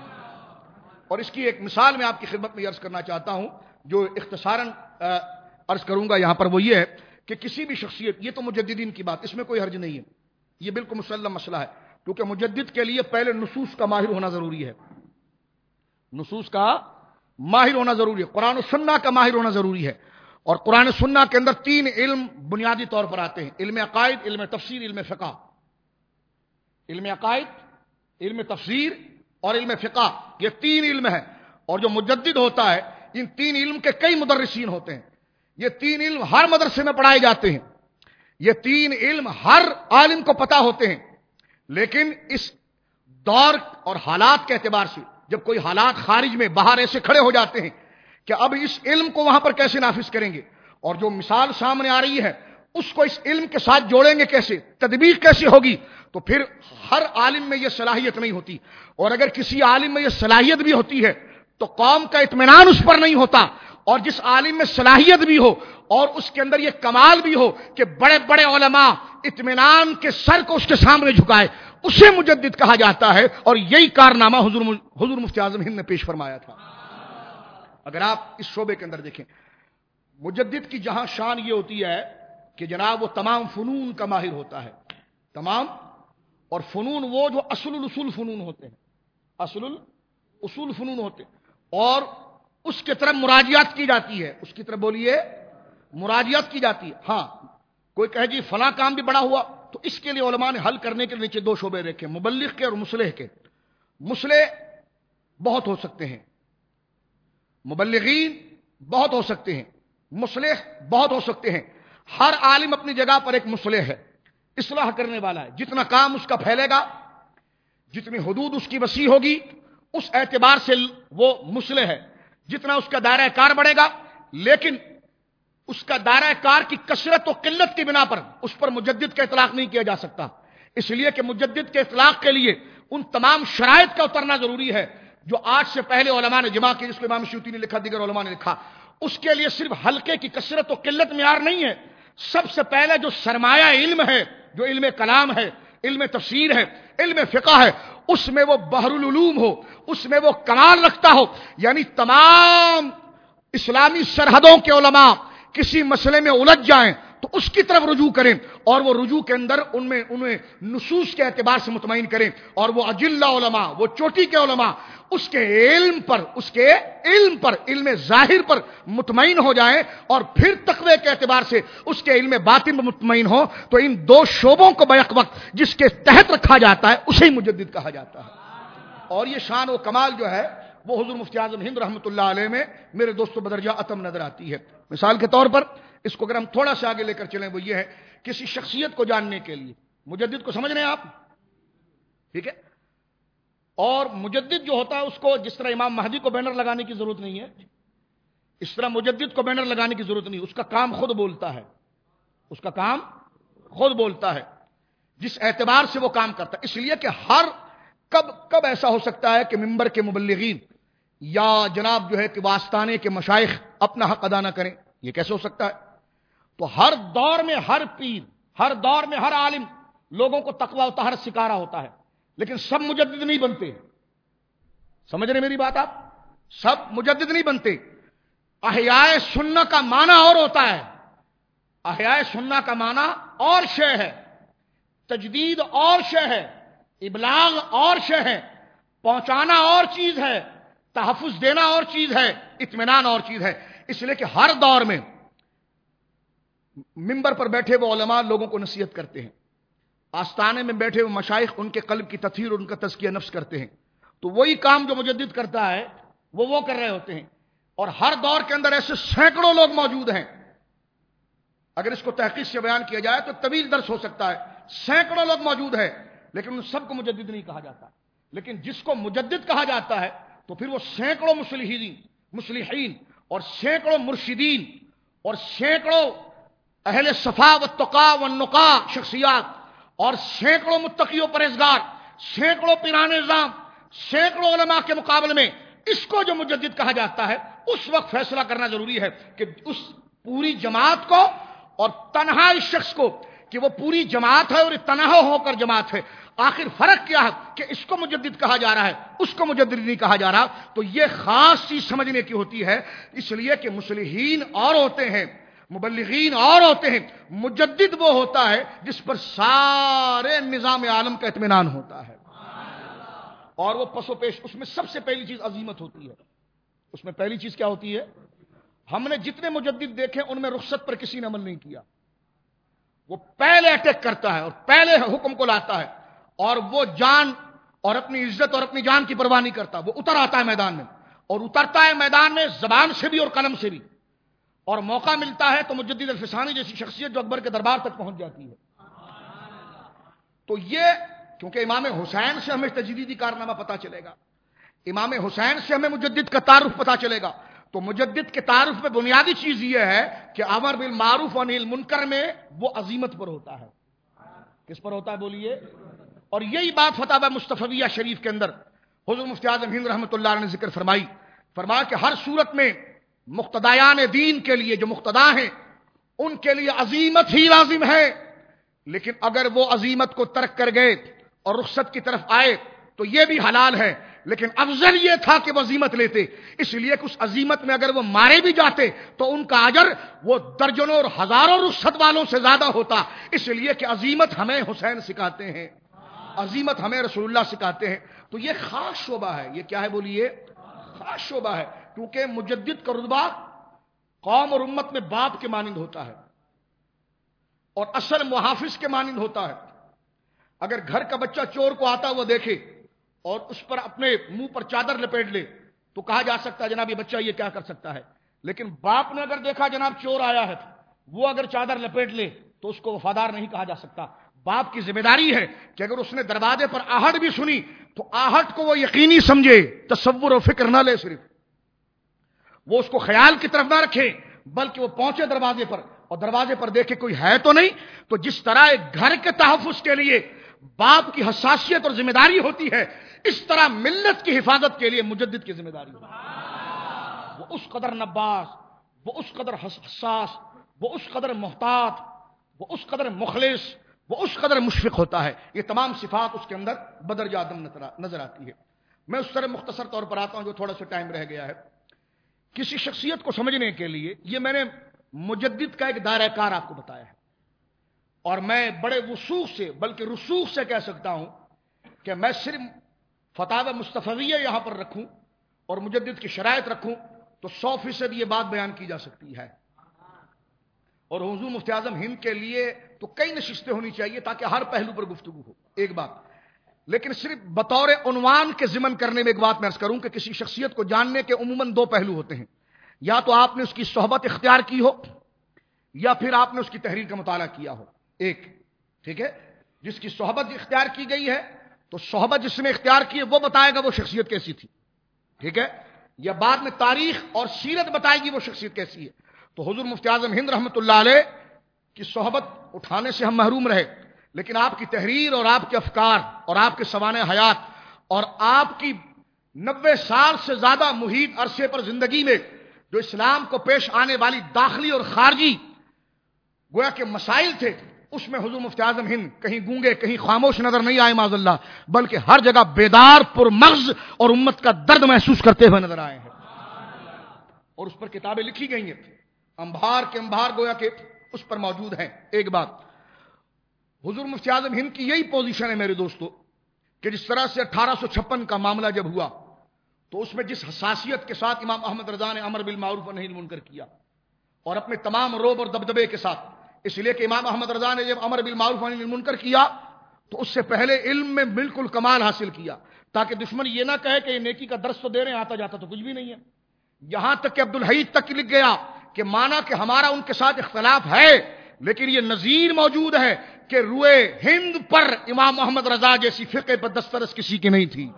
اور اس کی ایک مثال میں آپ کی خدمت میں عرض کرنا چاہتا ہوں جو اختصاراً عرض کروں گا یہاں پر، وہ یہ ہے کہ کسی بھی شخصیت، یہ تو مجددین کی بات، اس میں کوئی حرج نہیں ہے، یہ بالکل مسلم مسئلہ ہے، کیونکہ مجدد کے لیے پہلے نصوص کا ماہر ہونا ضروری ہے، نصوص کا ماہر ہونا ضروری ہے، قرآن و سنت کا ماہر ہونا ضروری ہے. اور قرآن و سنت کے اندر تین علم بنیادی طور پر آتے ہیں، علم عقائد، علم تفسیر، علم فقہ. علم عقائد، علم تفسیر اور علم فقہ، یہ تین علم ہیں. اور جو مجدد ہوتا ہے ان تین علم کے کئی مدرسین ہوتے ہیں، یہ تین علم ہر مدرسے میں پڑھائے جاتے ہیں، یہ تین علم ہر عالم کو پتہ ہوتے ہیں. لیکن اس دور اور حالات کے اعتبار سے جب کوئی حالات خارج میں باہر ایسے کھڑے ہو جاتے ہیں کہ اب اس علم کو وہاں پر کیسے نافذ کریں گے، اور جو مثال سامنے آ رہی ہے اس کو اس علم کے ساتھ جوڑیں گے کیسے، تدبیر کیسے ہوگی، تو پھر ہر عالم میں یہ صلاحیت نہیں ہوتی. اور اگر کسی عالم میں یہ صلاحیت بھی ہوتی ہے تو قوم کا اطمینان اس پر نہیں ہوتا، اور جس عالم میں صلاحیت بھی ہو اور اس کے اندر یہ کمال بھی ہو کہ بڑے بڑے علماء اطمینان کے سر کو اس کے سامنے جھکائے، اسے مجدد کہا جاتا ہے، اور یہی کارنامہ حضور حضور مفتی اعظم ہند نے پیش فرمایا تھا۔ اگر آپ اس شعبے کے اندر دیکھیں، مجدد کی جہاں شان یہ ہوتی ہے کہ جناب وہ تمام فنون کا ماہر ہوتا ہے، تمام، اور فنون وہ جو اصل الاصول فنون ہوتے ہیں، اصل الاصول فنون ہوتے ہیں، اور اس کی طرف مراجعات کی جاتی ہے، اس کی طرف بولیے مراجعات کی جاتی ہے۔ ہاں کوئی کہے جی فلاں کام بھی بڑا ہوا، تو اس کے لیے علماء نے حل کرنے کے نیچے دو شعبے رکھے، مبلغ کے اور مصلح کے۔ مصلح بہت ہو سکتے ہیں، مبلغین بہت ہو سکتے ہیں، مصلح بہت ہو سکتے ہیں۔ ہر عالم اپنی جگہ پر ایک مصلح ہے، اصلاح کرنے والا ہے۔ جتنا کام اس کا پھیلے گا، جتنی حدود اس کی وسیع ہوگی، اس اعتبار سے وہ مصلح ہے، جتنا اس کا دائرہ کار بڑھے گا، لیکن اس کا دائرہ کار کی کثرت و قلت کی بنا پر اس پر مجدد کا اطلاق نہیں کیا جا سکتا، اس لیے کہ مجدد کے اطلاق کے لیے ان تمام شرائط کا اترنا ضروری ہے جو آج سے پہلے علماء نے جمع کی، جس کو امام شیوطی نے لکھا، دیگر علماء نے لکھا۔ اس کے لیے صرف حلقے کی کثرت و قلت معیار نہیں ہے، سب سے پہلے جو سرمایہ علم ہے، جو علم کلام ہے، علم تفسیر ہے، علم فقہ ہے، اس میں وہ بحر العلوم ہو، اس میں وہ کمال رکھتا ہو، یعنی تمام اسلامی سرحدوں کے علماء کسی مسئلے میں الجھ جائیں تو اس کی طرف رجوع کریں، اور وہ رجوع کے اندر ان میں انہیں نصوص کے اعتبار سے مطمئن کریں، اور وہ اجلہ علماء، وہ چوٹی کے علماء اس کے علم پر، اس کے علم پر، علم ظاہر پر مطمئن ہو جائیں، اور پھر تقوی کے اعتبار سے اس کے علم باطن پر مطمئن ہو، تو ان دو شعبوں کو بیک وقت جس کے تحت رکھا جاتا ہے اسے ہی مجدد کہا جاتا ہے۔ اور یہ شان و کمال جو ہے وہ حضور مفتی اعظم ہند رحمۃ اللہ علیہ میں میرے دوستوں بدرجہ عتم نظر آتی ہے۔ مثال کے طور پر اس کو اگر ہم تھوڑا سا آگے لے کر چلیں، وہ یہ ہے کسی شخصیت کو جاننے کے لیے، مجدد کو سمجھ رہے ہیں آپ؟ ٹھیک ہے؟ اور مجدد جو ہوتا ہے اس کو جس طرح امام مہدی کو بینر لگانے کی ضرورت نہیں ہے، اس طرح مجدد کو بینر لگانے کی ضرورت نہیں، اس کا کام خود بولتا ہے، اس کا کام خود بولتا ہے جس اعتبار سے وہ کام کرتا ہے۔ اس لیے کہ ہر کب کب ایسا ہو سکتا ہے کہ ممبر کے مبلغین یا جناب جو ہے کہ واسطانے کے مشائخ اپنا حق ادا نہ کریں، یہ کیسے ہو سکتا ہے؟ تو ہر دور میں ہر پیر، ہر دور میں ہر عالم لوگوں کو تقویٰ و طہارت سکھا رہا ہوتا ہے، لیکن سب مجدد نہیں بنتے۔ سمجھ رہے میری بات آپ؟ سب مجدد نہیں بنتے۔ احیاء سنہ کا معنی اور ہوتا ہے، احیاء سنہ کا معنی اور شے ہے، تجدید اور شے ہے، ابلاغ اور شے ہے، پہنچانا اور چیز ہے، تحفظ دینا اور چیز ہے، اطمینان اور چیز ہے۔ اس لیے کہ ہر دور میں منبر پر بیٹھے وہ علماء لوگوں کو نصیحت کرتے ہیں، آستانے میں بیٹھے وہ مشائخ ان کے قلب کی تطہیر اور ان کا تزکیہ نفس کرتے ہیں، تو وہی کام جو مجدد کرتا ہے وہ وہ کر رہے ہوتے ہیں۔ اور ہر دور کے اندر ایسے سینکڑوں لوگ موجود ہیں، اگر اس کو تحقیق سے بیان کیا جائے تو طویل درس ہو سکتا ہے، سینکڑوں لوگ موجود ہیں، لیکن ان سب کو مجدد نہیں کہا جاتا۔ لیکن جس کو مجدد کہا جاتا ہے تو پھر وہ سینکڑوں مصلحین مصلحین اور سینکڑوں مرشدین اور سینکڑوں اہل صفا و تقا و نقا شخصیات اور سینکڑوں متقی و پرہیزگار، سینکڑوں پیران نظام، سینکڑوں علماء کے مقابلے میں اس کو جو مجدد کہا جاتا ہے، اس وقت فیصلہ کرنا ضروری ہے کہ اس پوری جماعت کو اور تنہا اس شخص کو کہ وہ پوری جماعت ہے اور تنہا ہو کر جماعت ہے، آخر فرق کیا ہے کہ اس کو مجدد کہا جا رہا ہے، اس کو مجدد نہیں کہا جا رہا۔ تو یہ خاص چیز سمجھنے کی ہوتی ہے، اس لیے کہ مصلحین اور ہوتے ہیں، مبلغین اور ہوتے ہیں، مجدد وہ ہوتا ہے جس پر سارے نظام عالم کا اطمینان ہوتا ہے، اور وہ پس و پیش۔ اس میں سب سے پہلی چیز عظیمت ہوتی ہے۔ اس میں پہلی چیز کیا ہوتی ہے؟ ہم نے جتنے مجدد دیکھے ان میں رخصت پر کسی نے عمل نہیں کیا، وہ پہلے اٹیک کرتا ہے اور پہلے حکم کو لاتا ہے، اور وہ جان اور اپنی عزت اور اپنی جان کی پرواہ نہیں کرتا، وہ اتر آتا ہے میدان میں، اور اترتا ہے میدان میں زبان سے بھی اور قلم سے بھی، اور موقع ملتا ہے تو مجدد الفسانی جیسی شخصیت جو اکبر کے دربار تک پہنچ جاتی ہے۔ تو یہ کیونکہ امام حسین سے ہمیں تجدیدی کارنامہ پتا چلے گا، امام حسین سے ہمیں مجدد کا تعارف پتا چلے گا، تو مجدد کے تعارف میں بنیادی چیز یہ ہے کہ امر بالمعروف و نہی عن المنکر میں وہ عظیمت پر ہوتا ہے۔ کس پر ہوتا ہے بولیے؟ اور یہی بات فتاوی مصطفیہ شریف کے اندر حضور مفتی اعظم ہند رحمۃ اللہ علیہ نے ذکر فرمائی، فرمایا کہ ہر صورت میں مقتدیان دین کے لیے، جو مقتدا ہیں ان کے لیے عزیمت ہی لازم ہے، لیکن اگر وہ عزیمت کو ترک کر گئے اور رخصت کی طرف آئے تو یہ بھی حلال ہے، لیکن افضل یہ تھا کہ وہ عزیمت لیتے، اس لیے کہ اس عزیمت میں اگر وہ مارے بھی جاتے تو ان کا اجر وہ درجنوں اور ہزاروں رخصت والوں سے زیادہ ہوتا، اس لیے کہ عزیمت ہمیں حسین سکھاتے ہیں، عزیمت ہمیں رسول اللہ سکھاتے ہیں۔ تو یہ خاص شعبہ ہے، یہ کیا ہے بولیے؟ خاص شعبہ ہے، کیونکہ مجدد کا رتبہ قوم اور امت میں باپ کے مانند ہوتا ہے اور اصل محافظ کے مانند ہوتا ہے۔ اگر گھر کا بچہ چور کو آتا ہوا دیکھے اور اس پر اپنے منہ پر چادر لپیٹ لے تو کہا جا سکتا ہے جناب یہ بچہ یہ کیا کر سکتا ہے، لیکن باپ نے اگر دیکھا جناب چور آیا ہے وہ اگر چادر لپیٹ لے تو اس کو وفادار نہیں کہا جا سکتا۔ باپ کی ذمہ داری ہے کہ اگر اس نے دروازے پر آہٹ بھی سنی تو آہٹ کو وہ یقینی سمجھے، تصور و فکر نہ لے، صرف وہ اس کو خیال کی طرف نہ رکھے، بلکہ وہ پہنچے دروازے پر اور دروازے پر دیکھے کوئی ہے تو نہیں۔ تو جس طرح ایک گھر کے تحفظ کے لیے باپ کی حساسیت اور ذمہ داری ہوتی ہے، اس طرح ملت کی حفاظت کے لیے مجدد کی ذمہ داری ہوتی ہے۔ وہ اس قدر نباز، وہ اس قدر حساس، وہ اس قدر محتاط، وہ اس قدر مخلص، وہ اس قدر مشفق ہوتا ہے۔ یہ تمام صفات اس کے اندر بدرجہ آدم نظر آتی ہے۔ میں اس طرح مختصر طور پر آتا ہوں جو تھوڑا سا ٹائم رہ گیا ہے۔ کسی شخصیت کو سمجھنے کے لیے یہ میں نے مجدد کا ایک دائرہ کار آپ کو بتایا ہے، اور میں بڑے وثوق سے بلکہ رسوخ سے کہہ سکتا ہوں کہ میں صرف فتاوی مصطفیہ یہاں پر رکھوں اور مجدد کی شرائط رکھوں تو سو فیصد یہ بات بیان کی جا سکتی ہے، اور حضور مفتی اعظم ہند کے لیے تو کئی نشستیں ہونی چاہیے تاکہ ہر پہلو پر گفتگو ہو۔ ایک بات لیکن صرف بطور عنوان کے ضمن کرنے میں ایک بات میں عرض کروں کہ کسی شخصیت کو جاننے کے عموماً دو پہلو ہوتے ہیں، یا تو آپ نے اس کی صحبت اختیار کی ہو یا پھر آپ نے اس کی تحریر کا مطالعہ کیا ہو۔ ایک ٹھیک ہے، جس کی صحبت اختیار کی گئی ہے تو صحبت جس نے اختیار کی ہے وہ بتائے گا وہ شخصیت کیسی تھی، ٹھیک ہے، یا بعد میں تاریخ اور سیرت بتائے گی وہ شخصیت کیسی ہے۔ تو حضور مفتی اعظم ہند رحمۃ اللہ علیہ کی صحبت اٹھانے سے ہم محروم رہے، لیکن آپ کی تحریر اور آپ کے افکار اور آپ کے سوانح حیات اور آپ کی نبے سال سے زیادہ محیط عرصے پر زندگی میں جو اسلام کو پیش آنے والی داخلی اور خارجی گویا کہ مسائل تھے، اس میں حضور مفتی اعظم ہند کہیں گونگے کہیں خاموش نظر نہیں آئے معاذ اللہ، بلکہ ہر جگہ بیدار پر مغز اور امت کا درد محسوس کرتے ہوئے نظر آئے ہیں، اور اس پر کتابیں لکھی گئی ہیں، انبار کے انبار گویا کہ اس پر موجود ہیں۔ ایک بات حضور مفتی اعظم ہند کی یہی پوزیشن ہے میرے دوستو کہ جس طرح سے اٹھارہ سو چھپن کا معاملہ جب ہوا تو اس میں جس حساسیت کے ساتھ امام احمد رضا نے امر بالمعروف و نہی عن المنکر کیا اور اپنے تمام روب اور دبدبے کے ساتھ، اس لیے کہ امام احمد رضا نے جب امر بالمعروف و نہی عن المنکر کیا تو اس سے پہلے علم میں بالکل کمال حاصل کیا تاکہ دشمن یہ نہ کہے کہ یہ نیکی کا درس تو دے رہے ہیں، آتا جاتا تو کچھ بھی نہیں ہے۔ یہاں تک کہ عبدالحید تک لکھ گیا کہ مانا کہ ہمارا ان کے ساتھ اختلاف ہے لیکن یہ نظیر موجود ہے کہ روئے ہند پر امام محمد رضا جیسی فقہ پر دسترس کسی کی نہیں تھی،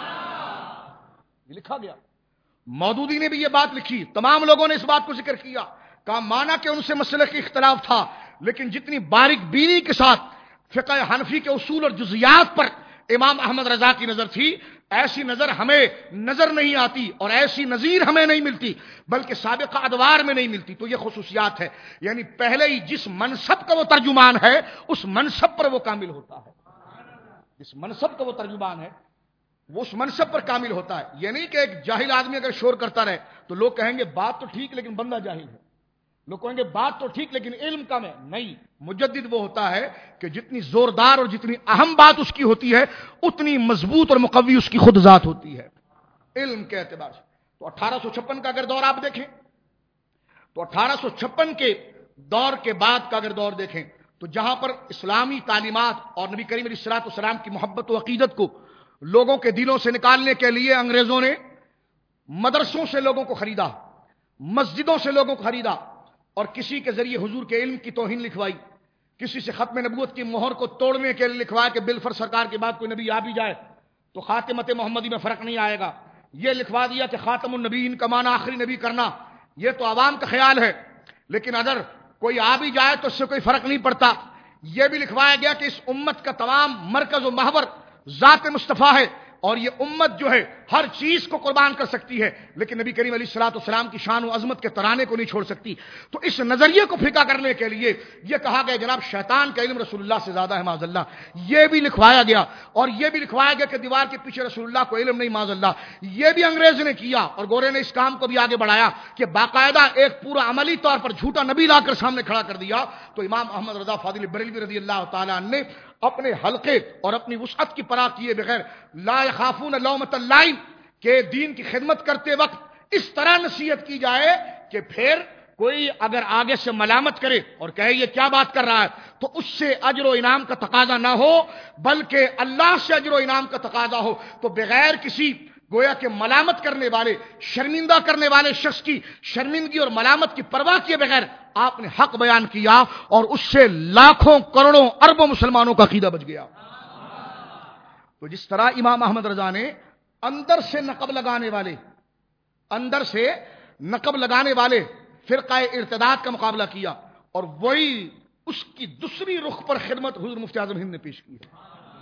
یہ لکھا گیا۔ مودودی نے بھی یہ بات لکھی، تمام لوگوں نے اس بات کو ذکر کیا، کہا مانا کہ ان سے مسلک کی اختلاف تھا لیکن جتنی باریک بینی کے ساتھ فقہ حنفی کے اصول اور جزیات پر امام احمد رضا کی نظر تھی، ایسی نظر ہمیں نظر نہیں آتی اور ایسی نظیر ہمیں نہیں ملتی، بلکہ سابقہ ادوار میں نہیں ملتی۔ تو یہ خصوصیات ہے، یعنی پہلے ہی جس منصب کا وہ ترجمان ہے اس منصب پر وہ کامل ہوتا ہے، جس منصب کا وہ ترجمان ہے وہ اس منصب پر کامل ہوتا ہے۔ یہ نہیں کہ ایک جاہل آدمی اگر شور کرتا رہے تو لوگ کہیں گے بات تو ٹھیک لیکن بندہ جاہل ہے، لوگ کہیں گے بات تو ٹھیک لیکن علم کم ہے۔ نہیں، مجدد وہ ہوتا ہے کہ جتنی زوردار اور جتنی اہم بات اس کی ہوتی ہے اتنی مضبوط اور مقوی اس کی خود ذات ہوتی ہے علم کے اعتبار سے۔ تو اٹھارہ سو چھپن کا اگر دور آپ دیکھیں تو اٹھارہ سو چھپن کے دور کے بعد کا اگر دور دیکھیں تو جہاں پر اسلامی تعلیمات اور نبی کریم علیہ الصلوۃ والسلام کی محبت و عقیدت کو لوگوں کے دلوں سے نکالنے کے لیے انگریزوں نے مدرسوں سے لوگوں کو خریدا، مسجدوں سے لوگوں کو خریدا، اور کسی کے ذریعے حضور کے علم کی توہین لکھوائی، کسی سے ختم نبوت کی مہر کو توڑنے کے لیے لکھوایا کہ بالفر سرکار کے بعد کوئی نبی آ بھی جائے تو خاتمت محمدی میں فرق نہیں آئے گا، یہ لکھوا دیا کہ خاتم النبیین کا معنی آخری نبی کرنا، یہ تو عوام کا خیال ہے لیکن اگر کوئی آ بھی جائے تو اس سے کوئی فرق نہیں پڑتا۔ یہ بھی لکھوایا گیا کہ اس امت کا تمام مرکز و محور ذات مصطفیٰ ہے، اور یہ امت جو ہے ہر چیز کو قربان کر سکتی ہے، لیکن نبی کریم علیہ الصلوۃ والسلام کی شان و عظمت کے ترانے کو نہیں چھوڑ سکتی۔ تو اس نظریے کو پھیکا کرنے کے لیے یہ کہا گیا جناب شیطان کا علم رسول اللہ سے زیادہ ہے معاذ اللہ، یہ بھی لکھوایا گیا، اور یہ بھی لکھوایا گیا کہ دیوار کے پیچھے رسول اللہ کو علم نہیں معاذ اللہ، یہ بھی انگریز نے کیا، اور گورے نے اس کام کو بھی آگے بڑھایا کہ باقاعدہ ایک پورا عملی طور پر جھوٹا نبی لا کر سامنے کھڑا کر دیا۔ تو امام احمد رضا فاضل بریلوی رضی اللہ تعالیٰ عنہ نے اپنے حلقے اور اپنی وسعت کی پرواہ کیے بغیر لا یخافون لومۃ لائم کہ دین کی خدمت کرتے وقت اس طرح نصیحت کی جائے کہ پھر کوئی اگر آگے سے ملامت کرے اور کہے یہ کیا بات کر رہا ہے تو اس سے اجر و انعام کا تقاضا نہ ہو بلکہ اللہ سے اجر و انعام کا تقاضا ہو۔ تو بغیر کسی گویا کہ ملامت کرنے والے شرمندہ کرنے والے شخص کی شرمندگی اور ملامت کی پرواہ کیے بغیر آپ نے حق بیان کیا، اور اس سے لاکھوں کروڑوں اربوں مسلمانوں کا عقیدہ بچ گیا۔ تو جس طرح امام احمد رضا نے اندر سے نقب لگانے والے اندر سے نقب لگانے والے فرقہ ارتداد کا مقابلہ کیا، اور وہی اس کی دوسری رخ پر خدمت حضور مفتی اعظم ہند نے پیش کی ہے۔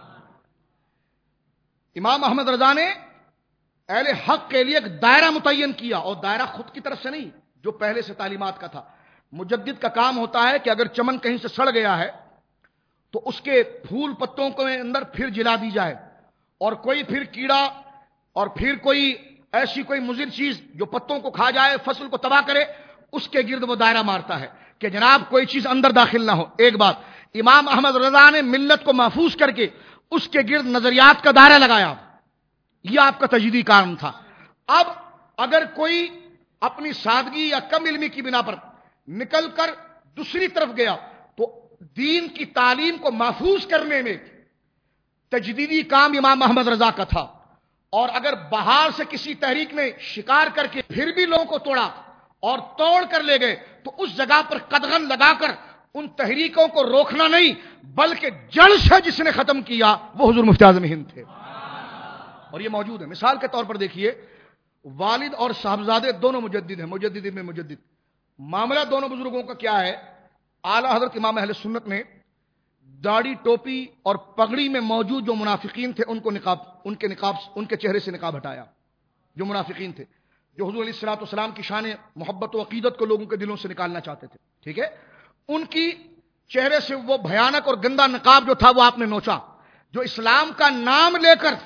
امام احمد رضا نے اہل حق کے لیے ایک دائرہ متعین کیا، اور دائرہ خود کی طرف سے نہیں، جو پہلے سے تعلیمات کا تھا۔ مجدد کا کام ہوتا ہے کہ اگر چمن کہیں سے سڑ گیا ہے تو اس کے پھول پتوں کو اندر پھر جلا دی جائے، اور کوئی پھر کیڑا اور پھر کوئی ایسی کوئی مضر چیز جو پتوں کو کھا جائے، فصل کو تباہ کرے، اس کے گرد وہ دائرہ مارتا ہے کہ جناب کوئی چیز اندر داخل نہ ہو۔ ایک بات امام احمد رضا نے ملت کو محفوظ کر کے اس کے گرد نظریات کا دائرہ لگایا، یہ آپ کا تجدیدی کام تھا۔ اب اگر کوئی اپنی سادگی یا کم علمی کی بنا پر نکل کر دوسری طرف گیا تو دین کی تعلیم کو محفوظ کرنے میں تجدیدی کام امام احمد رضا کا تھا، اور اگر باہر سے کسی تحریک نے شکار کر کے پھر بھی لوگوں کو توڑا اور توڑ کر لے گئے تو اس جگہ پر قدغن لگا کر ان تحریکوں کو روکنا نہیں بلکہ جڑ سے جس نے ختم کیا وہ حضور مفتی اعظم ہند تھے، اور یہ موجود ہے۔ مثال کے طور پر دیکھیے، والد اور صاحبزادے دونوں مجدد ہیں، مجدد میں مجدد۔ معاملہ دونوں بزرگوں کا کیا ہے؟ اعلیٰ حضرت امام اہل سنت نے داڑھی ٹوپی اور پگڑی میں موجود جو منافقین تھے ان کو نقاب ان کے نقاب ان کے چہرے سے نقاب ہٹایا، جو منافقین تھے، جو حضور علیہ الصلوۃ والسلام کی شان محبت و عقیدت کو لوگوں کے دلوں سے نکالنا چاہتے تھے، ٹھیک ہے، ان کی چہرے سے وہ بھیانک اور گندا نقاب جو تھا وہ آپ نے نوچا۔ جو اسلام کا نام لے کر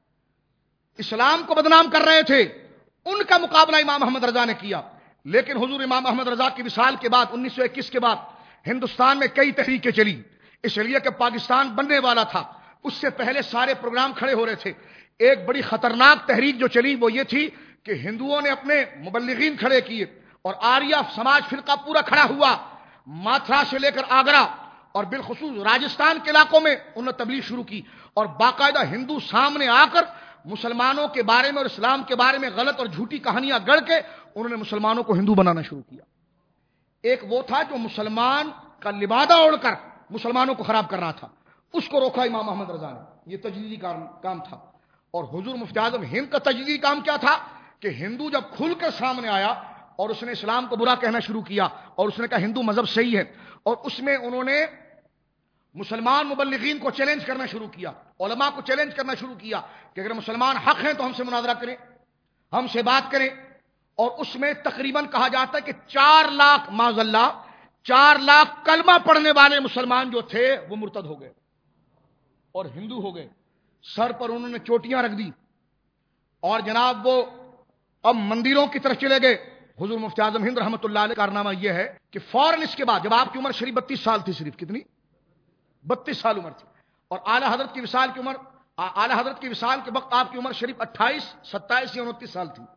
اسلام کو بدنام کر رہے تھے ان کا مقابلہ امام احمد رضا نے کیا، لیکن حضور امام احمد رضا کی وصال کے بعد انیس سو اکیس کے بعد ہندوستان میں کئی تحریکیں چلی، اس لیے کہ پاکستان بننے والا تھا، اس سے پہلے سارے پروگرام کھڑے ہو رہے تھے۔ ایک بڑی خطرناک تحریک جو چلی وہ یہ تھی کہ ہندوؤں نے اپنے مبلغین کھڑے کیے اور آریہ سماج فرقہ پورا کھڑا ہوا، ماتھرا سے لے کر آگرہ اور بالخصوص راجستھان کے علاقوں میں انہوں نے تبلیغ شروع کی، اور باقاعدہ ہندو سامنے آ کر مسلمانوں کے بارے میں اور اسلام کے بارے میں غلط اور جھوٹی کہانیاں گڑھ کے انہوں نے مسلمانوں کو ہندو بنانا شروع کیا۔ ایک وہ تھا جو مسلمان کا لبادہ اوڑھ کر مسلمانوں کو خراب کر رہا تھا، اس کو روکا امام احمد رضا نے، یہ تجدیدی کام کام تھا۔ اور حضور مفتی اعظم ہند کا تجدیدی کام کیا تھا کہ ہندو جب کھل کر سامنے آیا اور اس نے اسلام کو برا کہنا شروع کیا اور اس نے کہا ہندو مذہب صحیح ہے، اور اس میں انہوں نے مسلمان مبلغین کو چیلنج کرنا شروع کیا، علماء کو چیلنج کرنا شروع کیا کہ اگر مسلمان حق ہیں تو ہم سے مناظرہ کریں، ہم سے بات کریں، اور اس میں تقریباً کہا جاتا ہے کہ چار لاکھ معاذ اللہ چار لاکھ کلمہ پڑھنے والے مسلمان جو تھے وہ مرتد ہو گئے اور ہندو ہو گئے، سر پر انہوں نے چوٹیاں رکھ دی، اور جناب وہ اب مندروں کی طرف چلے گئے۔ حضور مفتی اعظم ہند رحمۃ اللہ علیہ کارنامہ یہ ہے کہ فوراً اس کے بعد جب آپ کی عمر شریف بتیس سال تھی، صرف کتنی بتیس سال عمر تھی، اور اعلیٰ حضرت کی وصال کی عمر اعلیٰ حضرت کی وصال کے وقت آپ کی عمر شریف اٹھائیس ستائیس یا انتیس سال تھی،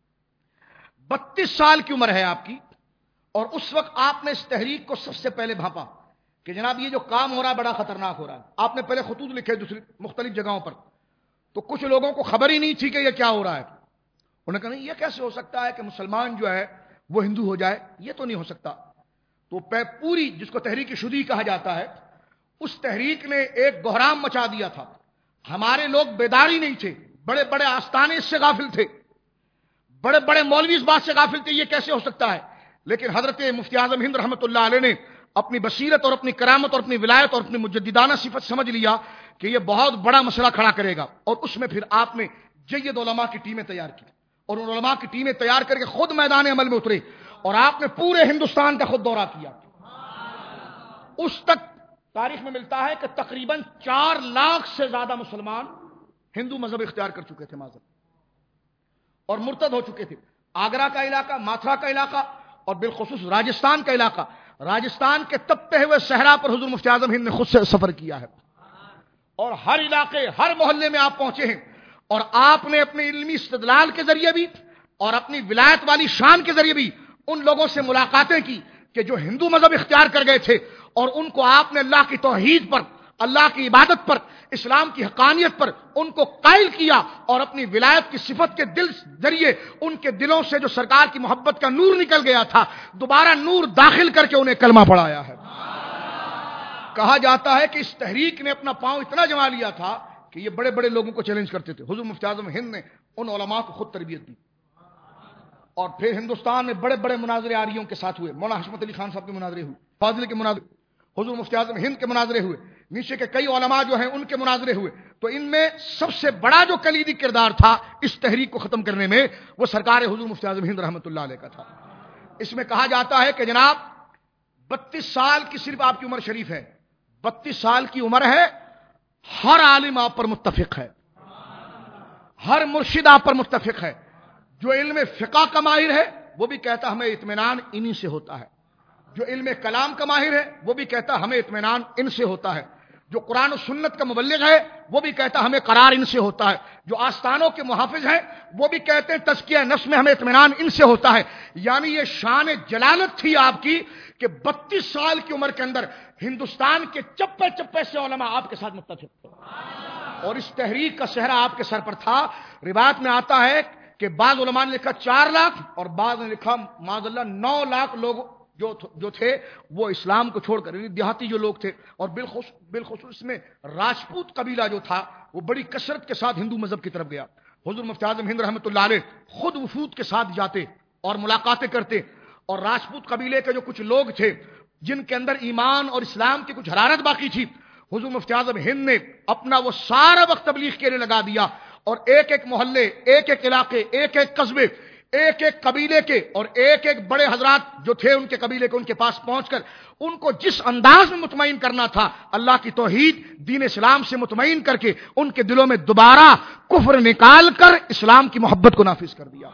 بتیس سال کی عمر ہے آپ کی، اور اس وقت آپ نے اس تحریک کو سب سے پہلے بھانپا کہ جناب یہ جو کام ہو رہا ہے بڑا خطرناک ہو رہا ہے۔ آپ نے پہلے خطوط لکھے دوسری مختلف جگہوں پر، تو کچھ لوگوں کو خبر ہی نہیں تھی کہ یہ کیا ہو رہا ہے، انہوں نے کہا نہیں یہ کیسے ہو سکتا ہے کہ مسلمان جو ہے وہ ہندو ہو جائے، یہ تو نہیں ہو سکتا۔ تو پوری جس کو تحریک شدی کہا جاتا ہے، اس تحریک نے ایک بحران مچا دیا تھا، ہمارے لوگ بیداری نہیں تھے، بڑے بڑے آستانے اس سے غافل تھے، بڑے بڑے مولوی اس بات سے غافل تھے یہ کیسے ہو سکتا ہے، لیکن حضرت مفتی اعظم ہند رحمۃ اللہ علیہ نے اپنی بصیرت اور اپنی کرامت اور اپنی ولایت اور اپنی مجددانہ صفت سمجھ لیا کہ یہ بہت بڑا مسئلہ کھڑا کرے گا، اور اس میں پھر آپ نے جید علماء کی ٹیمیں تیار کی، اور ان علماء کی ٹیمیں تیار کر کے خود میدان عمل میں اترے، اور آپ نے پورے ہندوستان کا خود دورہ کیا۔ اس تک تاریخ میں ملتا ہے کہ تقریباً چار لاکھ سے زیادہ مسلمان ہندو مذہب اختیار کر چکے تھے معذرت، اور مرتد ہو چکے تھے۔ آگرہ کا علاقہ، ماتھرا کا علاقہ، اور بالخصوص راجستھان کا علاقہ، راجستھان کے تپتے ہوئے صحرا پر حضور مفتی اعظم ہند نے خود سے سفر کیا ہے، اور ہر علاقے، ہر محلے میں آپ پہنچے ہیں، اور آپ نے اپنے علمی استدلال کے ذریعے بھی اور اپنی ولایت والی شان کے ذریعے بھی ان لوگوں سے ملاقاتیں کی کہ جو ہندو مذہب اختیار کر گئے تھے، اور ان کو آپ نے اللہ کی توحید پر، اللہ کی عبادت پر، اسلام کی حقانیت پر ان کو قائل کیا، اور اپنی ولایت کی صفت کے دل ذریعے ان کے دلوں سے جو سرکار کی محبت کا نور نکل گیا تھا، دوبارہ نور داخل کر کے انہیں کلمہ پڑھایا ہے۔ کہا جاتا ہے کہ اس تحریک نے اپنا پاؤں اتنا جما لیا تھا کہ یہ بڑے بڑے لوگوں کو چیلنج کرتے تھے۔ حضور مفتی اعظم ہند نے ان علماء کو خود تربیت دی، اور پھر ہندوستان میں بڑے بڑے مناظرے آریوں کے ساتھ ہوئے، مولانا حشمت علی خان صاحب کے مناظرے ہوئے، فاضل کے مناظرے، حضور مفتی اعظم ہند کے مناظرے ہوئے، نیچے کے کئی علماء جو ہیں ان کے مناظرے ہوئے۔ تو ان میں سب سے بڑا جو کلیدی کردار تھا اس تحریک کو ختم کرنے میں، وہ سرکار حضور مفتی اعظم ہند رحمۃ اللہ علیہ کا تھا۔ اس میں کہا جاتا ہے کہ جناب بتیس سال کی صرف آپ کی عمر شریف ہے، بتیس سال کی عمر ہے، ہر عالم آپ پر متفق ہے، ہر مرشد آپ پر متفق ہے۔ جو علم فقہ کا ماہر ہے وہ بھی کہتا ہمیں اطمینان انہی سے ہوتا ہے، جو علم کلام کا ماہر ہے وہ بھی کہتا ہمیں اطمینان ان سے ہوتا ہے، جو قرآن و سنت کا مبلغ ہے وہ بھی کہتا ہمیں قرار ان سے ہوتا ہے، جو آستانوں کے محافظ ہیں وہ بھی کہتے ہیں تزکیہ نفس میں ہمیں اطمینان ان سے ہوتا ہے۔ یعنی یہ شان جلالت تھی آپ کی کہ بتیس سال کی عمر کے اندر ہندوستان کے چپے چپے سے علماء آپ کے ساتھ متفق تھے، اور اس تحریک کا صحرا آپ کے سر پر تھا۔ روایت میں آتا ہے کہ بعض علماء نے لکھا چار لاکھ اور بعض نے لکھا معاذ اللہ نو لاکھ لوگ جو جو تھے وہ اسلام کو چھوڑ کر، یعنی دیہاتی جو لوگ تھے، اور بالخصوص بالخصوص میں راجپوت قبیلہ جو تھا وہ بڑی کثرت کے ساتھ ہندو مذہب کی طرف گیا۔ حضور مفتی اعظم ہند رحمۃ اللہ علیہ خود وفود کے ساتھ جاتے اور ملاقاتیں کرتے، اور راجپوت قبیلے کے جو کچھ لوگ تھے جن کے اندر ایمان اور اسلام کی کچھ حرارت باقی تھی، حضور مفتی اعظم ہند نے اپنا وہ سارا وقت تبلیغ کے لیے لگا دیا، اور ایک ایک محلے، ایک ایک علاقے، ایک ایک قصبے، ایک ایک قبیلے کے اور ایک ایک بڑے حضرات جو تھے ان کے قبیلے کے، ان کے پاس پہنچ کر ان کو جس انداز میں مطمئن کرنا تھا، اللہ کی توحید، دین اسلام سے مطمئن کر کے ان کے دلوں میں دوبارہ کفر نکال کر اسلام کی محبت کو نافذ کر دیا۔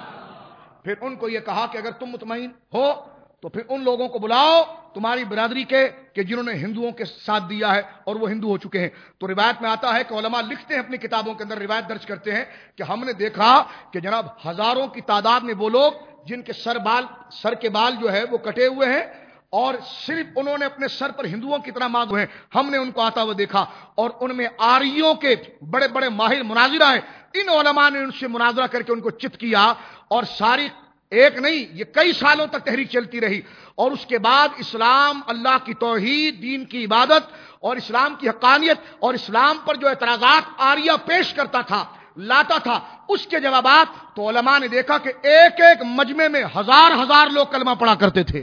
پھر ان کو یہ کہا کہ اگر تم مطمئن ہو تو پھر ان لوگوں کو بلاؤ تمہاری برادری کے کہ جنہوں نے ہندوؤں کے ساتھ دیا ہے اور وہ ہندو ہو چکے ہیں۔ تو روایت میں آتا ہے کہ علماء لکھتے ہیں اپنی کتابوں کے اندر، روایت درج کرتے ہیں کہ ہم نے دیکھا کہ جناب ہزاروں کی تعداد میں وہ لوگ جن کے سر بال سر کے بال جو ہے وہ کٹے ہوئے ہیں، اور صرف انہوں نے اپنے سر پر ہندوؤں کی طرح مانگ ہوئے ہیں، ہم نے ان کو آتا ہوا دیکھا، اور ان میں آریوں کے بڑے بڑے ماہر مناظرہ ہیں۔ ان علماء نے ان سے مناظرہ کر کے ان کو چت کیا، اور ساری ایک نہیں یہ کئی سالوں تک تحریک چلتی رہی، اور اس کے بعد اسلام، اللہ کی توحید، دین کی عبادت اور اسلام کی حقانیت اور اسلام پر جو اعتراضات آریہ پیش کرتا تھا، لاتا تھا، اس کے جوابات تو علماء نے دیکھا کہ ایک ایک مجمع میں ہزار ہزار لوگ کلمہ پڑھا کرتے تھے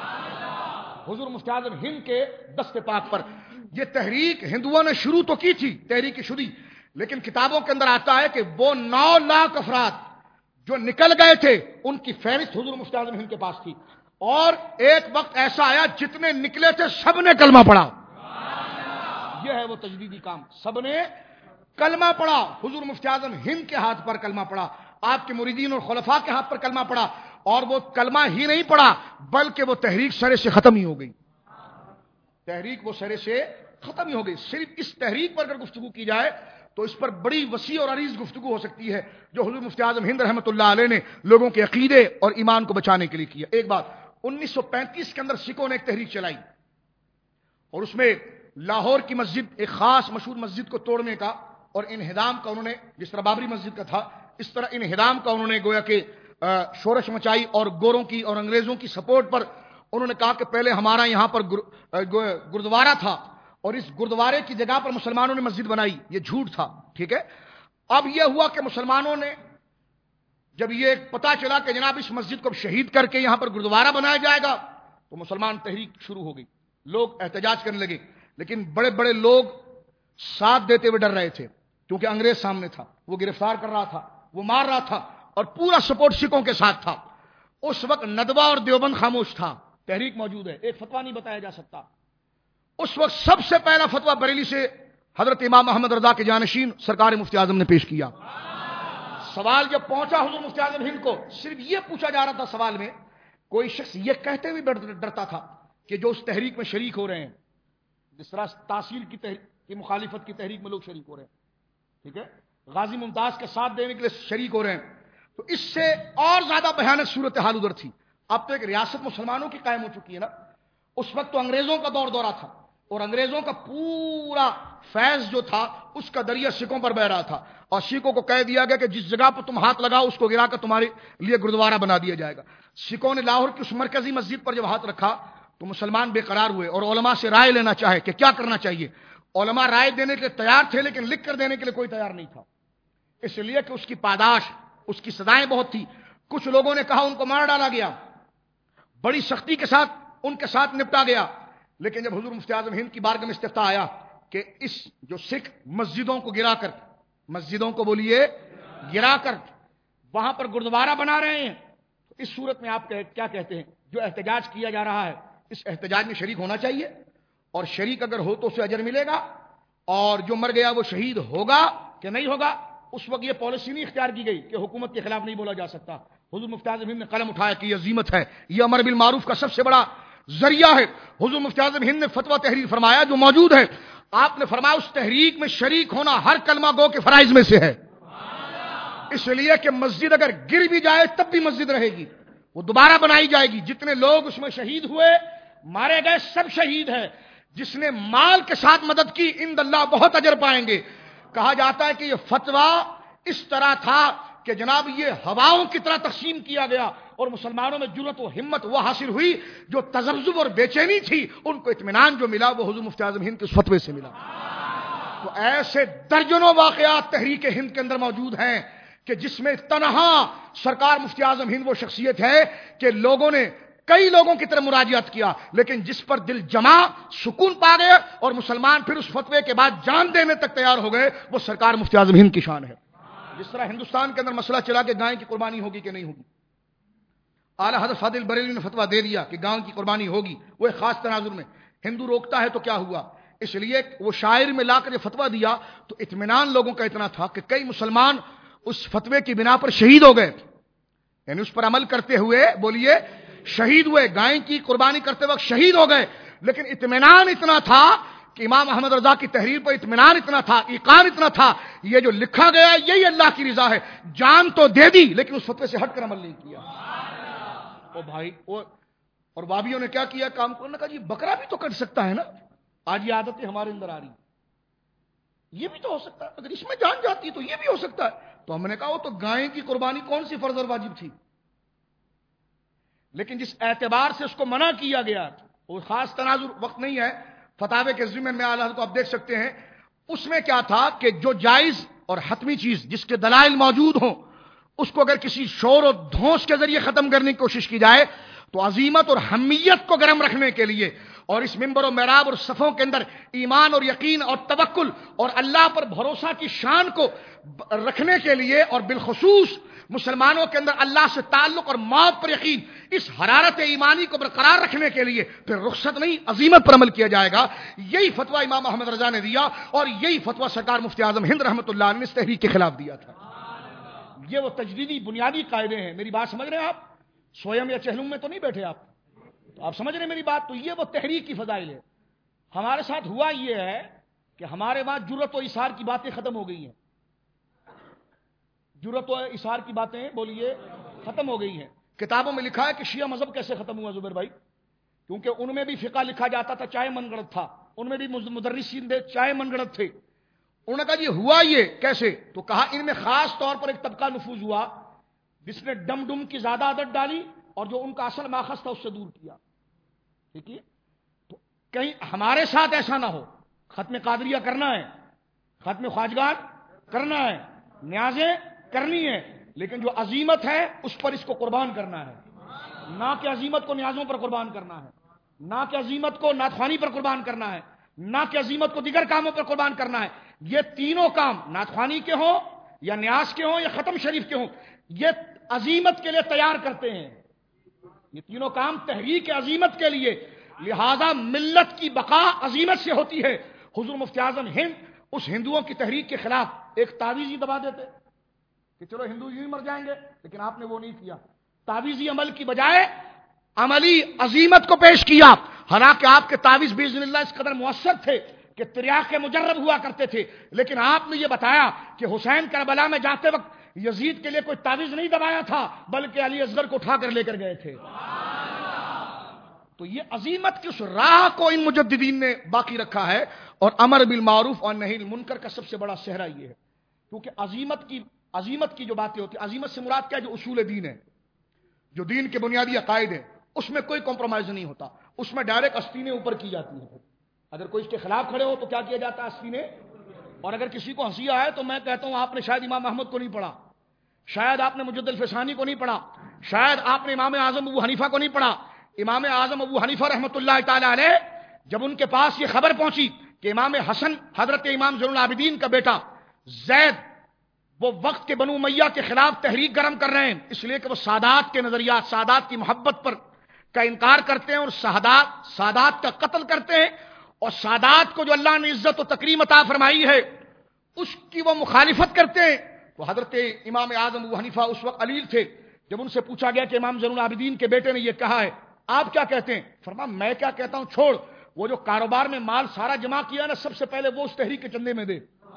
حضور مفتی اعظم ہند کے دست پاک پر۔ یہ تحریک ہندوؤں نے شروع تو کی تھی، تحریک شدی، لیکن کتابوں کے اندر آتا ہے کہ وہ نو لاکھ افراد جو نکل گئے تھے ان کی فہرست حضور مفتی اعظم ہند کے پاس تھی، اور ایک وقت ایسا آیا جتنے نکلے تھے سب نے کلمہ پڑھا۔ یہ ہے وہ تجدیدی کام، سب نے کلمہ پڑھا۔ حضور مفتی اعظم ہند کے ہاتھ پر کلمہ پڑھا، آپ کے مریدین اور خلفاء کے ہاتھ پر کلمہ پڑھا، اور وہ کلمہ ہی نہیں پڑھا بلکہ وہ تحریک سرے سے ختم ہی ہو گئی۔ تحریک وہ سرے سے ختم ہی ہو گئی۔ صرف اس تحریک پر اگر گفتگو کی جائے تو اس پر بڑی وسیع اور عریض گفتگو ہو سکتی ہے جو حضور مفتی اعظم ہند رحمۃ اللہ علیہ نے لوگوں کے عقیدے اور ایمان کو بچانے کے لیے کیا۔ ایک بات، انیس سو پینتیس کے اندر سکھوں نے ایک تحریک چلائی، اور اس میں لاہور کی مسجد، ایک خاص مشہور مسجد کو توڑنے کا اور انہدام کا انہوں نے، جس طرح بابری مسجد کا تھا اس طرح انہدام کا انہوں نے گویا کہ شورش مچائی، اور گوروں کی اور انگریزوں کی سپورٹ پر انہوں نے کہا کہ پہلے ہمارا یہاں پر گردوارہ تھا اور اس گردوارے کی جگہ پر مسلمانوں نے مسجد بنائی، یہ جھوٹ تھا، ٹھیک ہے۔ اب یہ ہوا کہ مسلمانوں نے جب یہ پتا چلا کہ جناب اس مسجد کو شہید کر کے یہاں پر گردوارہ بنایا جائے گا تو مسلمان تحریک شروع ہو گئی، لوگ احتجاج کرنے لگے، لیکن بڑے بڑے لوگ ساتھ دیتے ہوئے ڈر رہے تھے، کیونکہ انگریز سامنے تھا، وہ گرفتار کر رہا تھا، وہ مار رہا تھا، اور پورا سپورٹ سکھوں کے ساتھ تھا۔ اس وقت ندوہ اور دیوبند خاموش تھا، تحریک موجود ہے، ایک فتویٰ نہیں بتایا جا سکتا۔ اس وقت سب سے پہلا فتویٰ بریلی سے حضرت امام محمد رضا کے جانشین سرکار مفتی اعظم نے پیش کیا۔ سوال جب پہنچا حضور مفتی اعظم ہند کو، صرف یہ پوچھا جا رہا تھا سوال میں، کوئی شخص یہ کہتے ہوئے ڈرتا تھا کہ جو اس تحریک میں شریک ہو رہے ہیں، جس طرح تحصیل کی تحریک کی مخالفت کی تحریک میں لوگ شریک ہو رہے ہیں، ٹھیک ہے، غازی ممتاز کے ساتھ دینے کے لیے شریک ہو رہے ہیں، تو اس سے اور زیادہ بھیانک صورتحال ادھر تھی۔ اب تو ایک ریاست مسلمانوں کی قائم ہو چکی ہے نا، اس وقت تو انگریزوں کا دور دورہ تھا، اور انگریزوں کا پورا فیض جو تھا اس کا دریا سکھوں پر بہ رہا تھا، اور سکھوں کو کہہ دیا گیا کہ جس جگہ پر تم ہاتھ لگاؤ اس کو گرا کر تمہارے لیے گردوارہ بنا دیا جائے گا۔ سکھوں نے لاہور کی اس مرکزی مسجد پر جب ہاتھ رکھا تو مسلمان بے قرار ہوئے، اور علماء سے رائے لینا چاہے کہ کیا کرنا چاہیے۔ علماء رائے دینے کے لیے تیار تھے، لیکن لکھ کر دینے کے لیے کوئی تیار نہیں تھا، اس لیے کہ اس کی پاداش، اس کی سزائیں بہت تھی۔ کچھ لوگوں نے کہا ان کو مار ڈالا گیا، بڑی سختی کے ساتھ ان کے ساتھ نپٹا گیا۔ لیکن جب حضور مفتی اعظم ہند کی بارگاہ میں استفتاء آیا کہ اس جو سکھ مسجدوں کو گرا کر، مسجدوں کو بولیے گرا کر وہاں پر گردوارہ بنا رہے ہیں، تو اس صورت میں آپ کیا کہتے ہیں؟ جو احتجاج کیا جا رہا ہے اس احتجاج میں شریک ہونا چاہیے، اور شریک اگر ہو تو اسے اجر ملے گا، اور جو مر گیا وہ شہید ہوگا کہ نہیں ہوگا۔ اس وقت یہ پالیسی نہیں اختیار کی گئی کہ حکومت کے خلاف نہیں بولا جا سکتا۔ حضور مفتی اعظم ہند نے قلم اٹھایا کہ یہ عظیمت ہے، یہ امر بالمعروف کا سب سے بڑا ذریعہ ہے۔ حضور مفتی اعظم ہند نے فتویٰ تحریر فرمایا جو موجود ہے، آپ نے فرمایا اس تحریک میں شریک ہونا ہر کلمہ گو کے فرائض میں سے ہے، اس لیے کہ مسجد اگر گر بھی جائے تب بھی مسجد رہے گی، وہ دوبارہ بنائی جائے گی۔ جتنے لوگ اس میں شہید ہوئے، مارے گئے، سب شہید ہیں۔ جس نے مال کے ساتھ مدد کی عند اللہ بہت اجر پائیں گے۔ کہا جاتا ہے کہ یہ فتویٰ اس طرح تھا کہ جناب یہ ہواؤں کی طرح تقسیم کیا گیا، اور مسلمانوں میں جرأت و ہمت وہ حاصل ہوئی جو تذبذب اور بے چینی تھی، ان کو اطمینان جو ملا وہ حضور مفتی اعظم ہند کے اس فتوے سے ملا۔ تو ایسے درجنوں واقعات تحریک ہند کے اندر موجود ہیں کہ جس میں تنہا سرکار مفتی اعظم ہند وہ شخصیت ہے کہ لوگوں نے کئی لوگوں کی طرف مراجعت کیا، لیکن جس پر دل جما، سکون پا گئے، اور مسلمان پھر اس فتوے کے بعد جان دینے تک تیار ہو گئے، وہ سرکار مفتی اعظم ہند کی شان ہے۔ جس طرح ہندوستان کے اندر مسئلہ چلا کہ گائے کی قربانی ہوگی کہ نہیں ہوگی، اعلیٰ حضرت فاضل بریلوی نے فتویٰ دے دیا کہ گائے کی قربانی ہوگی، وہ ایک خاص تناظر میں، ہندو روکتا ہے تو کیا ہوا، اس لیے وہ شاعر میں لا کر یہ فتویٰ دیا تو اطمینان لوگوں کا اتنا تھا کہ کئی مسلمان اس فتوے کی بنا پر شہید ہو گئے، یعنی اس پر عمل کرتے ہوئے بولیے شہید ہوئے، گائے کی قربانی کرتے وقت شہید ہو گئے، لیکن اطمینان اتنا تھا کہ امام احمد رضا کی تحریر پر اطمینان اتنا تھا، ایقان اتنا تھا، یہ جو لکھا گیا یہی اللہ کی رضا ہے، جان تو دے دی لیکن اس فتوے سے ہٹ کر عمل نہیں کیا۔ او بھائی، اور وابیوں نے کیا کیا کام کو، کہا جی بکرا بھی تو کٹ سکتا ہے نا، آج یہ عادتیں ہمارے اندر آ رہی، یہ بھی تو ہو سکتا ہے، اگر اس میں جان جاتی ہے تو یہ بھی ہو سکتا ہے۔ تو ہم نے کہا وہ تو گائے کی قربانی کون سی فرض اور واجب تھی، لیکن جس اعتبار سے اس کو منع کیا گیا، وہ خاص تناظر وقت نہیں ہے، فتاوے کے ضمن میں اعلیٰ کو آپ دیکھ سکتے ہیں، اس میں کیا تھا کہ جو جائز اور حتمی چیز جس کے دلائل موجود ہوں اس کو اگر کسی شور و دھونس کے ذریعے ختم کرنے کی کوشش کی جائے تو عظیمت اور حمیت کو گرم رکھنے کے لیے اور اس منبر و محراب اور صفوں کے اندر ایمان اور یقین اور توکل اور اللہ پر بھروسہ کی شان کو رکھنے کے لیے، اور بالخصوص مسلمانوں کے اندر اللہ سے تعلق اور موت پر یقین، اس حرارت ایمانی کو برقرار رکھنے کے لیے پھر رخصت نہیں عظیمت پر عمل کیا جائے گا۔ یہی فتویٰ امام احمد رضا نے دیا، اور یہی فتویٰ سرکار مفتی اعظم ہند رحمۃ اللہ علیہ نے اس تحریک کے خلاف دیا تھا۔ یہ وہ تجدیدی بنیادی قاعدے ہیں، میری بات سمجھ رہے ہیں آپ؟ سویم یا چہلم میں تو نہیں بیٹھے آپ، تو آپ سمجھ رہے ہیں میری بات؟ تو یہ وہ تحریک کی فضائل ہے۔ ہمارے ساتھ ہوا یہ ہے کہ ہمارے وہاں جرأت و اثار کی باتیں ختم ہو گئی ہیں، جرأت و اثار کی باتیں بولیے ختم ہو گئی ہیں۔ کتابوں میں لکھا ہے کہ شیعہ مذہب کیسے ختم ہوا زبیر بھائی، کیونکہ ان میں بھی فقہ لکھا جاتا تھا چاہے من گڑت تھا، ان میں بھی مدرسین تھے چاہے من گڑت تھے۔ انہوں نے کہا جی ہوا یہ کیسے، تو کہا ان میں خاص طور پر ایک طبقہ نفوذ ہوا جس نے ڈم ڈم کی زیادہ عادت ڈالی اور جو ان کا اصل ماخذ تھا اس سے دور کیا۔ ٹھیک ہے، تو کہیں ہمارے ساتھ ایسا نہ ہو، ختم قادریہ کرنا ہے، ختم خواجگان کرنا ہے، نیازیں کرنی ہے، لیکن جو عظیمت ہے اس پر اس کو قربان کرنا ہے، نہ کہ عظیمت کو نیازوں پر قربان کرنا ہے، نہ کہ عظیمت کو ناتخوانی پر قربان کرنا ہے۔ نہ کہ عظیمت کو دیگر کاموں پر قربان کرنا ہے. یہ تینوں کام نعت خوانی کے ہوں یا نیاز کے ہوں یا ختم شریف کے ہوں، یہ عظیمت کے لیے تیار کرتے ہیں. یہ تینوں کام تحریک عظیمت کے لیے، لہذا ملت کی بقا عظیمت سے ہوتی ہے. حضور مفتی اعظم ہند اس ہندوؤں کی تحریک کے خلاف ایک تعویذی دبا دیتے کہ چلو ہندو یوں ہی مر جائیں گے، لیکن آپ نے وہ نہیں کیا. تعویذی عمل کی بجائے عملی عظیمت کو پیش کیا. حالانکہ آپ کے تعویذ باذن اللہ اس قدر مؤثر تھے کہ تریاق مجرب ہوا کرتے تھے، لیکن آپ نے یہ بتایا کہ حسین کربلا میں جاتے وقت یزید کے لیے کوئی تعویذ نہیں دبایا تھا، بلکہ علی اصغر کو اٹھا کر لے کر گئے تھے. تو یہ عظیمت کی اس راہ کو ان مجددین نے باقی رکھا ہے. اور امر بالمعروف اور نہی المنکر کا سب سے بڑا صحرا یہ ہے، کیونکہ عظیمت کی عظیمت کی جو باتیں ہوتی ہیں، عظیمت سے مراد کیا ہے؟ جو اصول دین ہے، جو دین کے بنیادی عقائد ہیں، اس میں کوئی کمپرومائز نہیں ہوتا. اس میں ڈائریکٹ آستینیں اوپر کی جاتی ہیں. اگر کوئی اس کے خلاف کھڑے ہو تو کیا کیا جاتا ہے؟ آستینیں. اور اگر کسی کو ہنسی آئے تو میں کہتا ہوں آپ نے شاید امام احمد کو نہیں پڑھا، شاید آپ نے مجد الفسانی کو نہیں پڑھا، شاید آپ نے امام اعظم ابو حنیفہ کو نہیں پڑھا. امام اعظم ابو حنیفہ رحمۃ اللہ تعالی علیہ جب ان کے پاس یہ خبر پہنچی کہ امام حسن حضرت امام زین العابدین کا بیٹا زید وہ وقت کے بنو امیہ کے خلاف تحریک گرم کر رہے ہیں، اس لیے کہ وہ سادات کے نظریات، سادات کی محبت پر کا انکار کرتے ہیں اور سادات سادات کا قتل کرتے ہیں، اور سادات کو جو اللہ نے عزت و تکریم عطا فرمائی ہے اس کی وہ مخالفت کرتے ہیں. تو حضرت امام اعظم ابو حنیفہ اس وقت علیل تھے. جب ان سے پوچھا گیا کہ امام زین العابدین کے بیٹے نے یہ کہا ہے، آپ کیا کہتے ہیں؟ فرمایا میں کیا کہتا ہوں، چھوڑ، وہ جو کاروبار میں مال سارا جمع کیا نا، سب سے پہلے وہ اس تحریک کے چندے میں دے.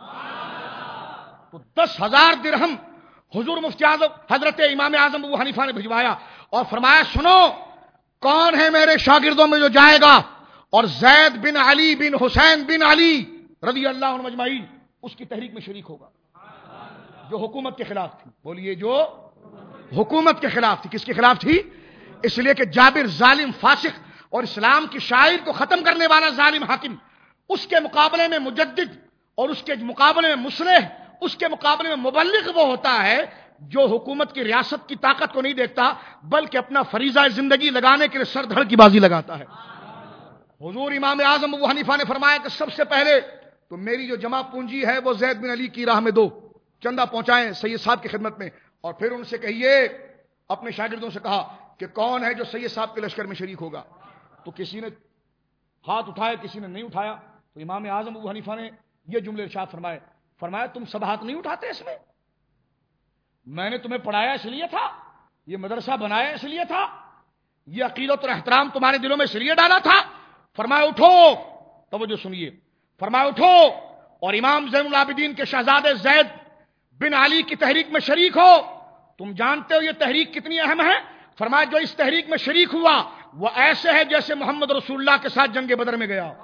تو دس ہزار درہم حضور مفتی اعظم حضرت امام اعظم ابو حنیفہ نے بھجوایا اور فرمایا سنو، کون ہے میرے شاگردوں میں جو جائے گا اور زید بن علی بن حسین بن علی رضی اللہ عنہ اجمعین اس کی تحریک میں شریک ہوگا جو حکومت کے خلاف تھی. بولیے، جو حکومت کے خلاف تھی. کس کے خلاف تھی؟ اس لیے کہ جابر ظالم فاسق اور اسلام کی شاعر کو ختم کرنے والا ظالم حاکم، اس کے مقابلے میں مجدد اور اس کے مقابلے میں مصلح، اس کے مقابلے میں مبلغ وہ ہوتا ہے جو حکومت کی ریاست کی طاقت کو نہیں دیکھتا بلکہ اپنا فریضہ زندگی لگانے کے لیے سر دھڑ کی بازی لگاتا ہے. حضور امام اعظم ابو حنیفہ نے فرمایا کہ سب سے پہلے تو میری جو جمع پونجی ہے وہ زید بن علی کی راہ میں دو، چندہ پہنچائیں سید صاحب کی خدمت میں، اور پھر ان سے کہیے، اپنے شاگردوں سے کہا کہ کون ہے جو سید صاحب کے لشکر میں شریک ہوگا. تو کسی نے ہاتھ اٹھایا، کسی نے نہیں اٹھایا. تو امام اعظم ابو حنیفہ نے یہ جملے ارشاد فرمائے فرمایا تم سب ہاتھ نہیں اٹھاتے اس میں، میں نے تمہیں پڑھایا اس لیے تھا، یہ مدرسہ بنایا اس لیے تھا، یہ عقیدت اور احترام تمہارے دلوں میں اس لیے ڈالا تھا. فرمایا اٹھو، توجہ سنیے، فرمایا اٹھو اور امام زین العابدین کے شہزادے زید بن علی کی تحریک میں شریک ہو. تم جانتے ہو یہ تحریک کتنی اہم ہے؟ فرمایا جو اس تحریک میں شریک ہوا وہ ایسے ہے جیسے محمد رسول اللہ کے ساتھ جنگ بدر میں گیا.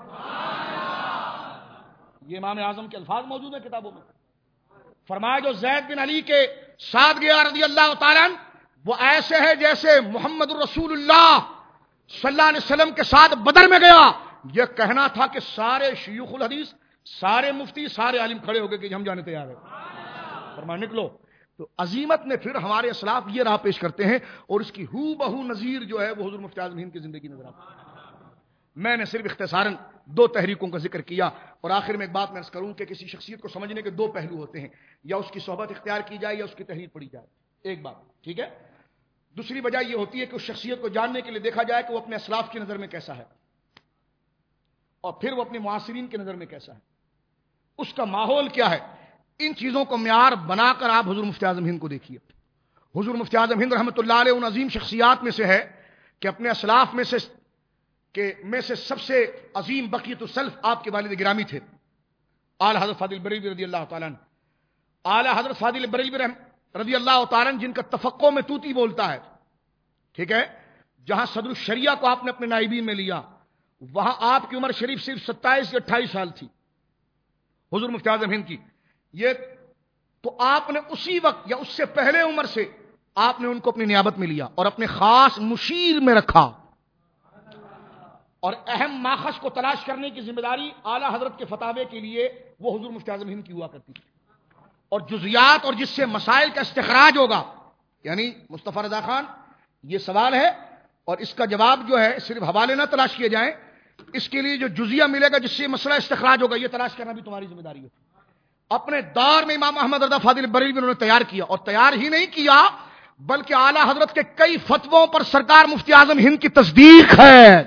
یہ امام اعظم کے الفاظ موجود ہیں کتابوں میں. فرمایا جو زید بن علی کے ساتھ گیا رضی اللہ تعالیٰ عنہ وہ ایسے ہے جیسے محمد رسول اللہ صلی اللہ علیہ وسلم کے ساتھ بدر میں گیا. یہ کہنا تھا کہ سارے شیوخ الحدیث، سارے مفتی، سارے عالم کھڑے ہو گئے کہ ہم جانے تیار ہیں. فرمایا نکلو. تو عظیمت نے پھر ہمارے اسلاف یہ راہ پیش کرتے ہیں اور اس کی ہو بہو نظیر جو ہے وہ حضور مفتی اعظم ہند کی زندگی نظر آتی ہے. میں نے صرف اختصاراً دو تحریکوں کا ذکر کیا اور آخر میں ایک بات میں عرض کروں کہ کسی شخصیت کو سمجھنے کے دو پہلو ہوتے ہیں، یا اس کی صحبت اختیار کی جائے یا اس کی تحریر پڑھی جائے. ایک بات ٹھیک ہے. دوسری وجہ یہ ہوتی ہے کہ اس شخصیت کو جاننے کے لیے دیکھا جائے کہ وہ اپنے اسلاف کی نظر میں کیسا ہے اور پھر وہ اپنے معاصرین کی نظر میں کیسا ہے، اس کا ماحول کیا ہے. ان چیزوں کو معیار بنا کر آپ حضور مفتی اعظم ہند کو دیکھیے. حضور مفتی اعظم ہند رحمۃ اللہ علیہ ان عظیم شخصیات میں سے ہے کہ اپنے اسلاف میں سے کہ میں سے سب سے عظیم بقیت السلف آپ کے والد گرامی تھے اعلی حضرت فاضل بریلوی رضی اللہ تعالیٰ عنہ. اعلی حضرت فاضل بریلوی رضی اللہ تعالیٰ عنہ جن کا تفقع میں طوطی بولتا ہے، ٹھیک ہے، جہاں صدر الشریعہ کو آپ نے اپنے نائبین میں لیا وہاں آپ کی عمر شریف صرف ستائیس یا اٹھائیس سال تھی حضور مفتی اعظم ہند کی. یہ تو آپ نے اسی وقت یا اس سے پہلے عمر سے آپ نے ان کو اپنی نیابت میں لیا اور اپنے خاص مشیر میں رکھا، اور اہم ماخذ کو تلاش کرنے کی ذمہ داری اعلی حضرت کے فتاوے کے لیے وہ حضور مفتی اعظم ہند کی ہوا کرتی تھی. اور جزیات اور جس سے مسائل کا استخراج ہوگا، یعنی مصطفیٰ رضا خان یہ سوال ہے اور اس کا جواب جو ہے صرف حوالے نہ تلاش کیے جائیں، اس کے لیے جو جزیہ ملے گا جس سے مسئلہ استخراج ہوگا یہ تلاش کرنا بھی تمہاری ذمہ داری ہے. اپنے دور میں امام احمد رضا فاضل بریلوی انہوں نے تیار کیا, اور تیار ہی نہیں کیا بلکہ اعلی حضرت کے کئی فتووں پر سرکار مفتی اعظم ہند کی تصدیق ہے.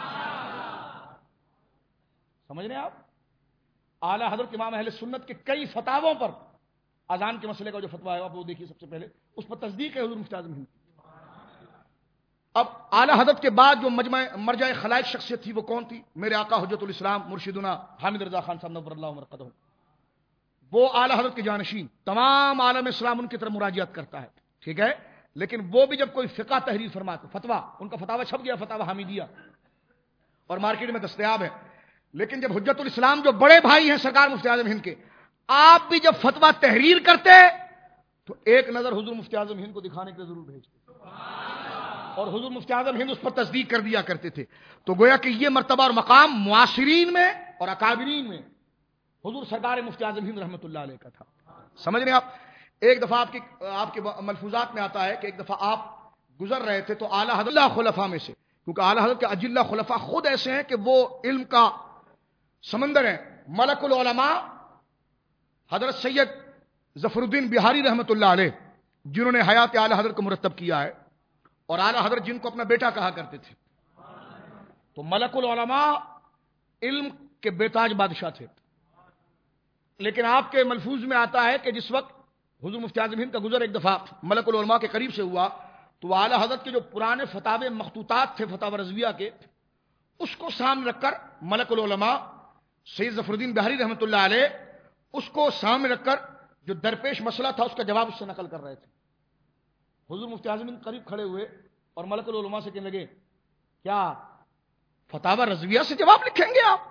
سمجھ رہے ہیں آپ؟ اعلی حضرت امام اہل سنت کے کئی فتاووں پر, اذان کے مسئلے کا جو فتویٰ ہے آپ وہ دیکھیے سب سے پہلے, اس پر تصدیق ہے حضور مفتی اعظم ہند. اب اعلی حضرت کے بعد جو مجمع مرجع خلائق شخصیت تھی وہ کون تھی؟ میرے آقا حجت الاسلام مرشدنا حامد رضا خان صاحب نور اللہ مرقدہ. وہ اعلی حضرت کے جانشین, تمام عالم اسلام ان کی طرف مراجعت کرتا ہے, ٹھیک ہے, لیکن وہ بھی جب کوئی فقہ تحریر فرماتے, فتویٰ, ان کا فتاویٰ چھپ گیا, فتاویٰ حامیدیہ, اور مارکیٹ میں دستیاب ہے, لیکن جب حجت الاسلام جو بڑے بھائی ہیں سرکار مفتی اعظم ہند کے, آپ بھی جب فتویٰ تحریر کرتے تو ایک نظر حضور مفتی اعظم ہند کو دکھانے کے ضرور بھیجتے, اور حضور مفتی اعظم ہند اس پر تصدیق کر دیا کرتے تھے. تو گویا کہ یہ مرتبہ اور مقام معاصرین میں اور اکابرین میں حضور سرکار مفتی اعظم ہند رحمۃ اللہ علیہ کا تھا. سمجھ رہے ہیں آپ؟ ایک دفعہ آپ کی آپ کے ملفوظات میں آتا ہے کہ ایک دفعہ آپ گزر رہے تھے تو اعلیٰ حضرت خلفاء میں سے, کیونکہ اعلیٰ حضرت کے اجلہ خلفاء خود ایسے ہیں کہ وہ علم کا سمندر ہیں. ملک العلماء حضرت سید ظفر الدین بہاری رحمۃ اللہ علیہ, جنہوں نے حیات اعلیٰ حضرت کو مرتب کیا ہے, اور اعلیٰ حضرت جن کو اپنا بیٹا کہا کرتے تھے. تو ملک العلماء علم کے بیتاج بادشاہ تھے. لیکن آپ کے ملفوظ میں آتا ہے کہ جس وقت حضور مفتی اعظم ہند کا گزر ایک دفعہ ملک العلماء کے قریب سے ہوا تو اعلیٰ حضرت کے جو پرانے فتاوے مخطوطات تھے فتاوی رضویہ کے, اس کو سامنے رکھ کر ملک العلماء سید ظفر الدین بہاری رحمۃ اللہ علیہ اس کو سامنے رکھ کر جو درپیش مسئلہ تھا اس کا جواب اس سے نقل کر رہے تھے. حضور مفتی اعظم ہند قریب کھڑے ہوئے اور ملک العلماء سے کہنے لگے, کیا فتاوی رضویہ سے جواب لکھیں گے آپ؟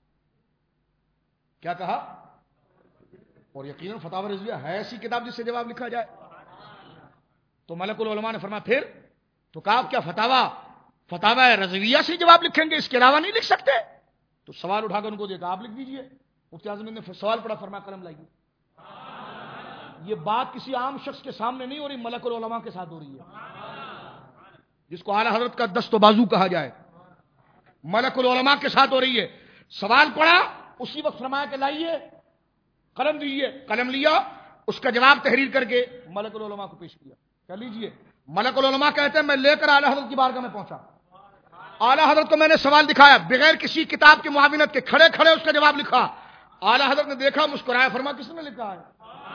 کیا کہا؟ اور یقیناً فتاوی رضویہ ہے ایسی کتاب جس سے جواب لکھا جائے. تو ملک العلماء نے فرمایا پھر تو کہا کیا فتاوی فتاوی رضویہ سے جواب لکھیں گے, اس کے علاوہ نہیں لکھ سکتے؟ تو سوال اٹھا کر ان کو دیکھا, آپ لکھ دیجئے. مفتی اعظم نے سوال پڑھا, فرمایا قلم لائیے. یہ بات کسی عام شخص کے سامنے نہیں ہو رہی, ملک العلماء کے ساتھ ہو رہی ہے, جس کو اعلیٰ حضرت کا دست و بازو کہا جائے, ملک العلماء کے ساتھ ہو رہی ہے. سوال پڑھا, اسی وقت فرمایا کہ لائیے, قلم دیجیے. قلم لیا, اس کا جواب تحریر کر کے ملک العلماء کو پیش کیا. کیا لیجیے؟ ملک العلماء کہتے ہیں میں لے کر اعلیٰ حضرت کی بارگاہ میں پہنچا, اعلیٰ حضرت کو میں نے سوال دکھایا, بغیر کسی کتاب کی معاونت کے کھڑے کھڑے اس کا جواب لکھا. اعلیٰ حضرت نے دیکھا, مسکرایا, فرمایا کس نے لکھا ہے؟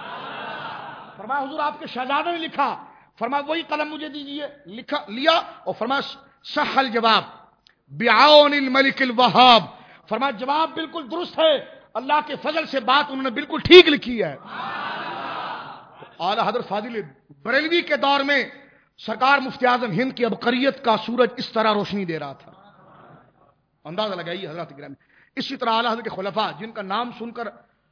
فرمایا حضور آپ کے شہزادے نے لکھا. فرمایا وہی قلم مجھے دیجیے. لکھا لیا اور فرمایا صح الجواب بعون الملک الوہاب. فرمایا جواب بالکل درست ہے, اللہ کے فضل سے بات انہوں نے بالکل ٹھیک لکھی ہے. اعلیٰ حضرت فاضل بریلوی کے دور میں سرکار مفتی اعظم ہند کی عبقریت کا سورج اس طرح روشنی دے رہا تھا. اندازہ لگائیے حضرات گرامی. اسی طرح اعلیٰ حضرت کے خلفاء جن کا نام سن کر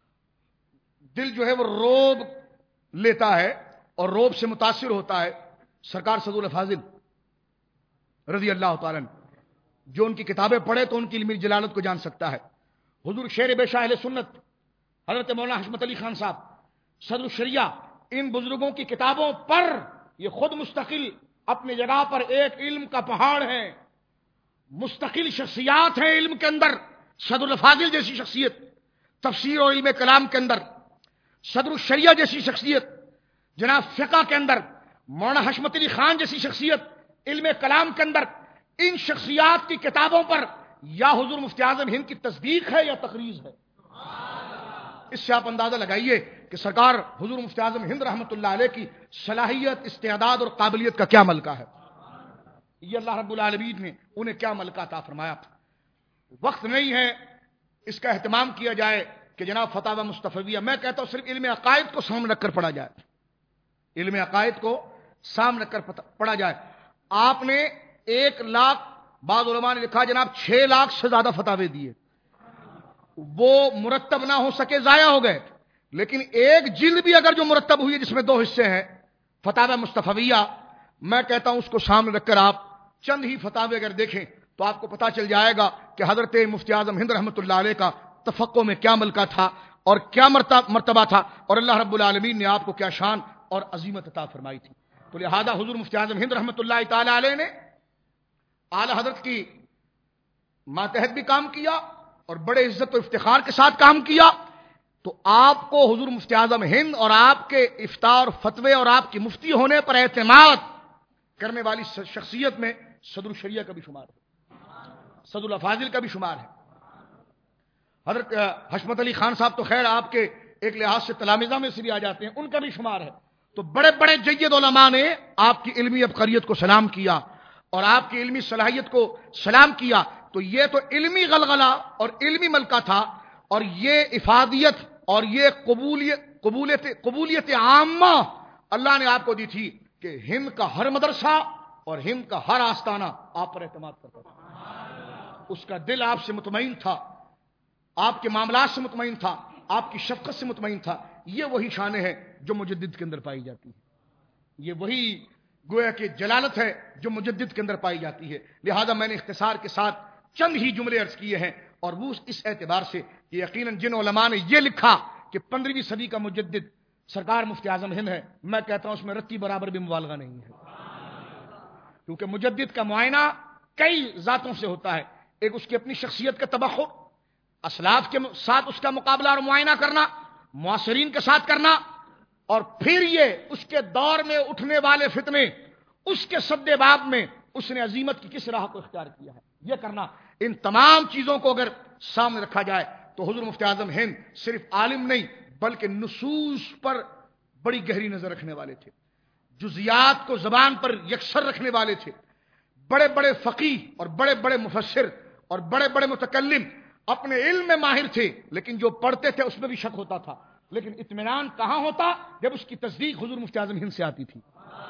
دل جو ہے وہ روب لیتا ہے اور روب سے متاثر ہوتا ہے, سرکار سعد فاضل رضی اللہ تعالیٰ عنہ, جو ان کی کتابیں پڑھے تو ان کی علمی جلالت کو جان سکتا ہے. حضور شیر بے شاہ اہل سنت حضرت مولانا حشمت علی خان صاحب صدر الشریعہ, ان بزرگوں کی کتابوں پر یہ خود مستقل اپنی جگہ پر ایک علم کا پہاڑ ہے, مستقل شخصیات ہیں علم کے اندر. صدر الفاضل جیسی شخصیت تفسیر اور علم کلام کے اندر, صدر الشریعہ جیسی شخصیت جناب فقہ کے اندر, مولانا حشمت علی خان جیسی شخصیت علم کلام کے اندر. ان شخصیات کی کتابوں پر یا حضور مفتی اعظم ہند کی تصدیق ہے یا تقریض ہے. اس سے آپ اندازہ لگائیے کہ سرکار حضور مفتی اعظم ہند رحمۃ اللہ علیہ کی صلاحیت, استعداد اور قابلیت کا کیا ملکہ ہے. یہ اللہ رب العالمین نے انہیں کیا ملکہ عطا فرمایا. وقت نہیں ہے اس کا اہتمام کیا جائے کہ جناب فتاوی مصطفیہ, میں کہتا ہوں صرف علم عقائد کو سامنے رکھ کر پڑھا جائے, علم عقائد کو سامنے رکھ کر پڑھا جائے. آپ نے ایک لاکھ, بعض علماء نے لکھا جناب چھ لاکھ سے زیادہ فتاوے دیے, وہ مرتب نہ ہو سکے, ضائع ہو گئے. لیکن ایک جلد بھی اگر جو مرتب ہوئی ہے جس میں دو حصے ہیں فتاوی مصطفیہ, میں کہتا ہوں اس کو سامنے رکھ کر آپ چند ہی فتاوے اگر دیکھیں تو آپ کو پتا چل جائے گا کہ حضرت مفتی اعظم ہند رحمۃ اللہ علیہ کا تفقہ میں کیا ملکہ تھا اور کیا مرتبہ تھا, اور اللہ رب العالمین نے آپ کو کیا شان اور عظیمت عطا فرمائی تھی. تو لہذا حضور مفتی اعظم ہند رحمۃ اللہ تعالی علیہ نے اعلی حضرت کی ماتحت بھی کام کیا اور بڑے عزت و افتخار کے ساتھ کام کیا، تو آپ کو حضور مفتی اعظم ہند اور آپ کے افتاء اور فتوے اور آپ کی مفتی ہونے پر اعتماد کرنے والی شخصیت میں صدر الشریعہ کا بھی شمار ہے، صدر الافاضل کا بھی شمار ہے۔ حضرت حشمت علی خان صاحب تو خیر آپ کے ایک لحاظ سے تلامذہ میں سے بھی آ جاتے ہیں، ان کا بھی شمار ہے۔ تو بڑے بڑے جید علماء نے آپ کی علمی عبقریت کو سلام کیا اور آپ کی علمی صلاحیت کو سلام کیا۔ تو یہ تو علمی غلغلہ اور علمی ملکہ تھا، اور یہ افادیت اور یہ قبولیت قبولیت قبولیت عامہ اللہ نے آپ کو دی تھی کہ ہند کا ہر مدرسہ اور ہند کا ہر آستانہ آپ پر اعتماد کرتا تھا، اس کا دل آپ سے مطمئن تھا، آپ کے معاملات سے مطمئن تھا، آپ کی شفقت سے مطمئن تھا۔ یہ وہی شان ہے جو مجدد کے اندر پائی جاتی ہے، یہ وہی گویا کہ جلالت ہے جو مجدد کے اندر پائی جاتی ہے۔ لہذا میں نے اختصار کے ساتھ چند ہی جملے عرض کیے ہیں، اور وہ اس اعتبار سے کہ یقیناً جن علماء نے یہ لکھا کہ پندرہویں صدی کا مجدد سرکار مفتی اعظم ہند ہے، میں کہتا ہوں اس میں رتی برابر بھی مبالغہ نہیں ہے، کیونکہ مجدد کا معائنہ کئی ذاتوں سے ہوتا ہے۔ ایک اس کی اپنی شخصیت کا تبخر، اسلاف کے ساتھ اس کا مقابلہ اور معائنہ کرنا، معاصرین کے ساتھ کرنا، اور پھر یہ اس کے دور میں اٹھنے والے فتنے، اس کے سد باب میں اس نے عظیمت کی کس راہ کو اختیار کیا ہے، یہ کرنا۔ ان تمام چیزوں کو اگر سامنے رکھا جائے تو حضور مفتی اعظم ہند صرف عالم نہیں بلکہ نصوص پر بڑی گہری نظر رکھنے والے تھے، جزیات کو زبان پر یکسر رکھنے والے تھے، بڑے بڑے فقیہ اور بڑے بڑے مفسر اور بڑے بڑے متکلم اپنے علم میں ماہر تھے، لیکن جو پڑھتے تھے اس میں بھی شک ہوتا تھا، لیکن اطمینان کہاں ہوتا؟ جب اس کی تصدیق حضور مفتی اعظم ہند سے آتی تھی۔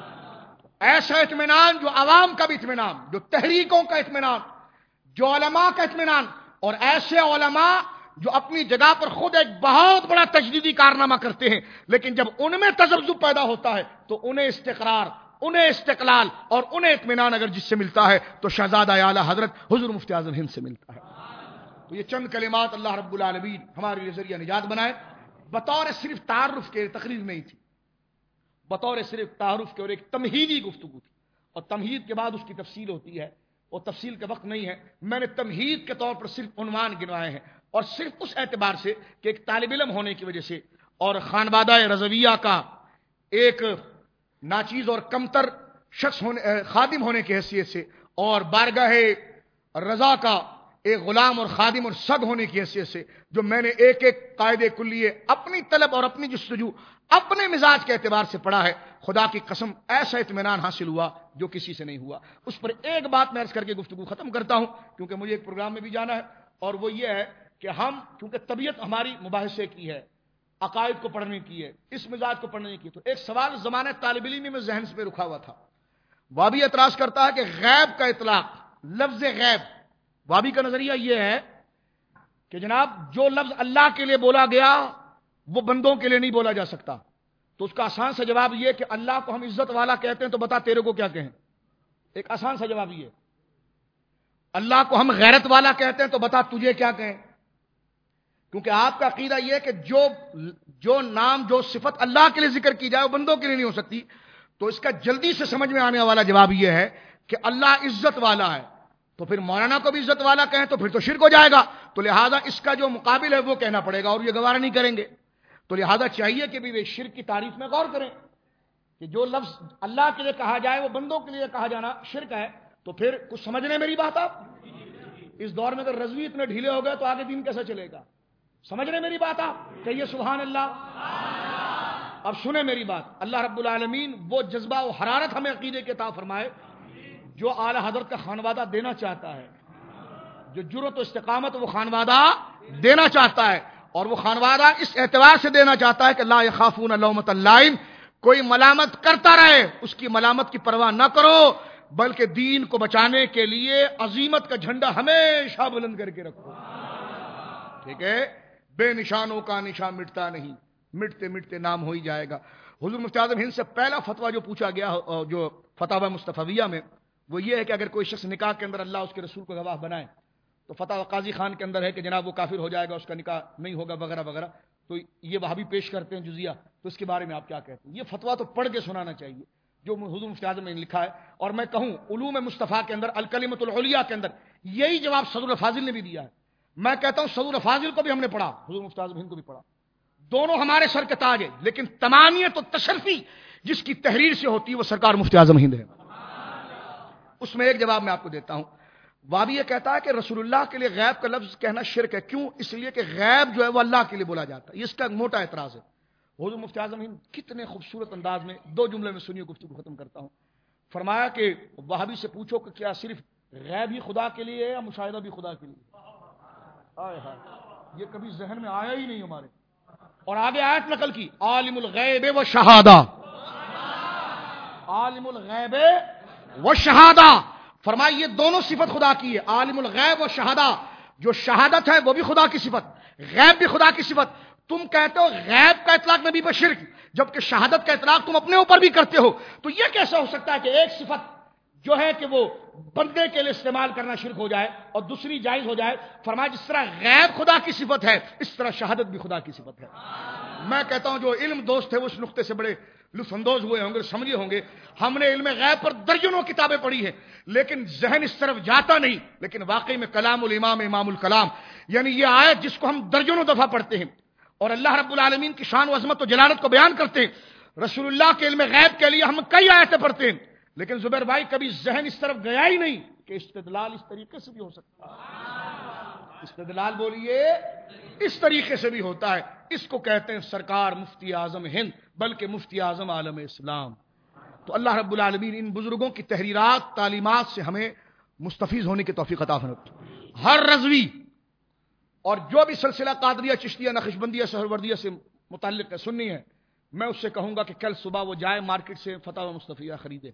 ایسا اطمینان جو عوام کا بھی اطمینان، جو تحریکوں کا اطمینان، جو علماء کا اطمینان، اور ایسے علماء جو اپنی جگہ پر خود ایک بہت بڑا تجدیدی کارنامہ کرتے ہیں، لیکن جب ان میں تذبذب پیدا ہوتا ہے تو انہیں استقرار، انہیں استقلال اور انہیں اطمینان اگر جس سے ملتا ہے تو شہزادہ اعلیٰ حضرت حضور مفتی اعظم ہند سے ملتا ہے۔ تو یہ چند کلمات اللہ رب العالمین ہمارے لیے ذریعہ نجات بنائے، بطور صرف تعارف کے تقریر نہیں تھی، بطور صرف تعارف کے اور ایک تمہیدی گفتگو تھی، اور تمہید کے بعد اس کی تفصیل ہوتی ہے، اور تفصیل کا وقت نہیں ہے۔ میں نے تمہید کے طور پر صرف عنوان گنوائے ہیں، اور صرف اس اعتبار سے کہ ایک طالب علم ہونے کی وجہ سے اور خانوادہ رضویہ کا ایک ناچیز اور کمتر شخص ہونے، خادم ہونے کی حیثیت سے، اور بارگاہ رضا کا ایک غلام اور خادم اور سگ ہونے کی حیثیت سے، جو میں نے ایک ایک قاعدے کلیے اپنی طلب اور اپنی جستجو اپنے مزاج کے اعتبار سے پڑھا ہے، خدا کی قسم ایسا اطمینان حاصل ہوا جو کسی سے نہیں ہوا۔ اس پر ایک بات میں عرض کر کے گفتگو ختم کرتا ہوں، کیونکہ مجھے ایک پروگرام میں بھی جانا ہے، اور وہ یہ ہے کہ ہم کیونکہ طبیعت ہماری مباحثے کی ہے، عقائد کو پڑھنے کی ہے، اس مزاج کو پڑھنے کی، تو ایک سوال زمانہ طالب علمی میں ذہن میں رکھا ہوا تھا۔ وابی اعتراض کرتا ہے کہ غیب کا اطلاق، لفظ غیب، وابی کا نظریہ یہ ہے کہ جناب جو لفظ اللہ کے لیے بولا گیا وہ بندوں کے لیے نہیں بولا جا سکتا، تو اس کا آسان سا جواب یہ کہ اللہ کو ہم عزت والا کہتے ہیں تو بتا تیرے کو کیا کہیں۔ ایک آسان سا جواب یہ، اللہ کو ہم غیرت والا کہتے ہیں تو بتا تجھے کیا کہیں، کیونکہ آپ کا عقیدہ یہ ہے کہ جو جو نام جو صفت اللہ کے لیے ذکر کی جائے وہ بندوں کے لیے نہیں ہو سکتی، تو اس کا جلدی سے سمجھ میں آنے والا جواب یہ ہے کہ اللہ عزت والا ہے، تو پھر مولانا کو بھی عزت والا کہیں تو پھر تو شرک ہو جائے گا، تو لہٰذا اس کا جو مقابل ہے وہ کہنا پڑے گا، اور یہ گوارا نہیں کریں گے۔ تو لہٰذا چاہیے کہ بھی وہ شرک کی تعریف میں غور کریں کہ جو لفظ اللہ کے لیے کہا جائے وہ بندوں کے لیے کہا جانا شرک ہے، تو پھر کچھ سمجھ رہے میری بات آپ؟ اس دور میں اگر رضوی اتنے ڈھیلے ہو گئے تو آگے دین کیسے چلے گا؟ سمجھ رہے میری بات آپ؟ کہیے سبحان اللہ۔ اب سنیں میری بات، اللہ رب العالمین وہ جذبہ و حرارت ہمیں عقیدے کے عطا فرمائے جو اعلی حضرت کا خانوادہ دینا چاہتا ہے، جو جرأت و استقامت وہ خانوادہ دینا چاہتا ہے، اور وہ خانوادہ اس اعتبار سے دینا چاہتا ہے کہ لا یخافون لومۃ لائم، کوئی ملامت کرتا رہے اس کی ملامت کی پرواہ نہ کرو، بلکہ دین کو بچانے کے لیے عظیمت کا جھنڈا ہمیشہ بلند کر کے رکھو۔ ٹھیک ہے، بے نشانوں کا نشان مٹتا نہیں، مٹتے مٹتے نام ہو ہی جائے گا۔ حضور مفتی اعظم ہند سے پہلا فتویٰ جو پوچھا گیا جو فتاوی مصطفیہ میں، وہ یہ ہے کہ اگر کوئی شخص نکاح کے اندر اللہ اس کے رسول کو گواہ بنائے تو فتح قاضی خان کے اندر ہے کہ جناب وہ کافر ہو جائے گا، اس کا نکاح نہیں ہوگا وغیرہ وغیرہ، تو یہ وہابی پیش کرتے ہیں جزیہ، تو اس کے بارے میں آپ کیا کہتے ہیں؟ یہ فتویٰ تو پڑھ کے سنانا چاہیے جو حضور مفتی اعظم نے لکھا ہے، اور میں کہوں علوم مصطفیٰ کے اندر الکلمۃ العلیٰ کے اندر یہی جواب صدر فاضل نے بھی دیا ہے. میں کہتا ہوں صدر فاضل کو بھی ہم نے پڑھا, حضور مفتی اعظم ہند کو بھی پڑھا, دونوں ہمارے سر کے تاج ہیں, لیکن تمامیت و تشرفی جس کی تحریر سے ہوتی ہے وہ سرکار مفتی اعظم ہند ہے. اس میں ایک جواب میں آپ کو دیتا ہوں. وابی یہ کہتا ہے کہ رسول اللہ کے لیے غیب کا لفظ کہنا شرک ہے. کیوں؟ اس لیے کہ غیب جو ہے وہ اللہ کے لیے بولا جاتا ہے. اس کا ایک موٹا اعتراض ہے. حضور مفتی اعظم ہند کتنے خوبصورت انداز میں دو جملے میں سنیے, گفتگو ختم کرتا ہوں. فرمایا کہ وہابی سے پوچھو کہ کیا صرف غیب ہی خدا کے لیے ہے یا مشاہدہ بھی خدا کے لیے؟ آئے ہائے, یہ کبھی ذہن میں آیا ہی نہیں ہمارے. اور آگے آیت نقل کی, عالم الغیب و شہادہ, عالم الغیب و شہادہ. فرمایا یہ دونوں صفت خدا کی ہے, عالم الغیب و شہادہ. جو شہادت ہے وہ بھی خدا کی صفت, غیب بھی خدا کی صفت. تم کہتے ہو غیب کا اطلاق نبی پر شرک, جبکہ شہادت کا اطلاق تم اپنے اوپر بھی کرتے ہو. تو یہ کیسا ہو سکتا ہے کہ ایک صفت جو ہے کہ وہ بندے کے لیے استعمال کرنا شرک ہو جائے اور دوسری جائز ہو جائے؟ فرمایا جس طرح غیب خدا کی صفت ہے اس طرح شہادت بھی خدا کی صفت ہے. میں کہتا ہوں جو علم دوست ہے وہ اس نقطے سے بڑے لطف اندوز ہوئے ہوں گے, سمجھے ہوں گے. ہم نے علم غیب پر درجنوں کتابیں پڑھی ہیں لیکن ذہن اس طرف جاتا نہیں. لیکن واقعی میں کلام الامام امام الکلام, یعنی یہ آیت جس کو ہم درجنوں دفعہ پڑھتے ہیں اور اللہ رب العالمین کی شان و عظمت و جلالت کو بیان کرتے ہیں, رسول اللہ کے علم غیب کے لیے ہم کئی آیتیں پڑھتے ہیں, لیکن زبیر بھائی کبھی ذہن اس طرف گیا ہی نہیں کہ استدلال اس طریقے سے بھی ہو سکتا ہے. استدلال بولیے اس طریقے سے بھی ہوتا ہے. اس کو کہتے ہیں سرکار مفتی اعظم ہند, بلکہ مفتی اعظم عالم اسلام. تو اللہ رب العالمین ان بزرگوں کی تحریرات تعلیمات سے ہمیں مستفیض ہونے کی توفیق عطا فرمائے. ہر رضوی اور جو بھی سلسلہ قادریہ چشتیہ نقشبندیہ سہروردیہ سے متعلق ہے سننی ہے, میں اس سے کہوں گا کہ کل صبح وہ جائے مارکیٹ سے فتاوی مصطفیہ خریدے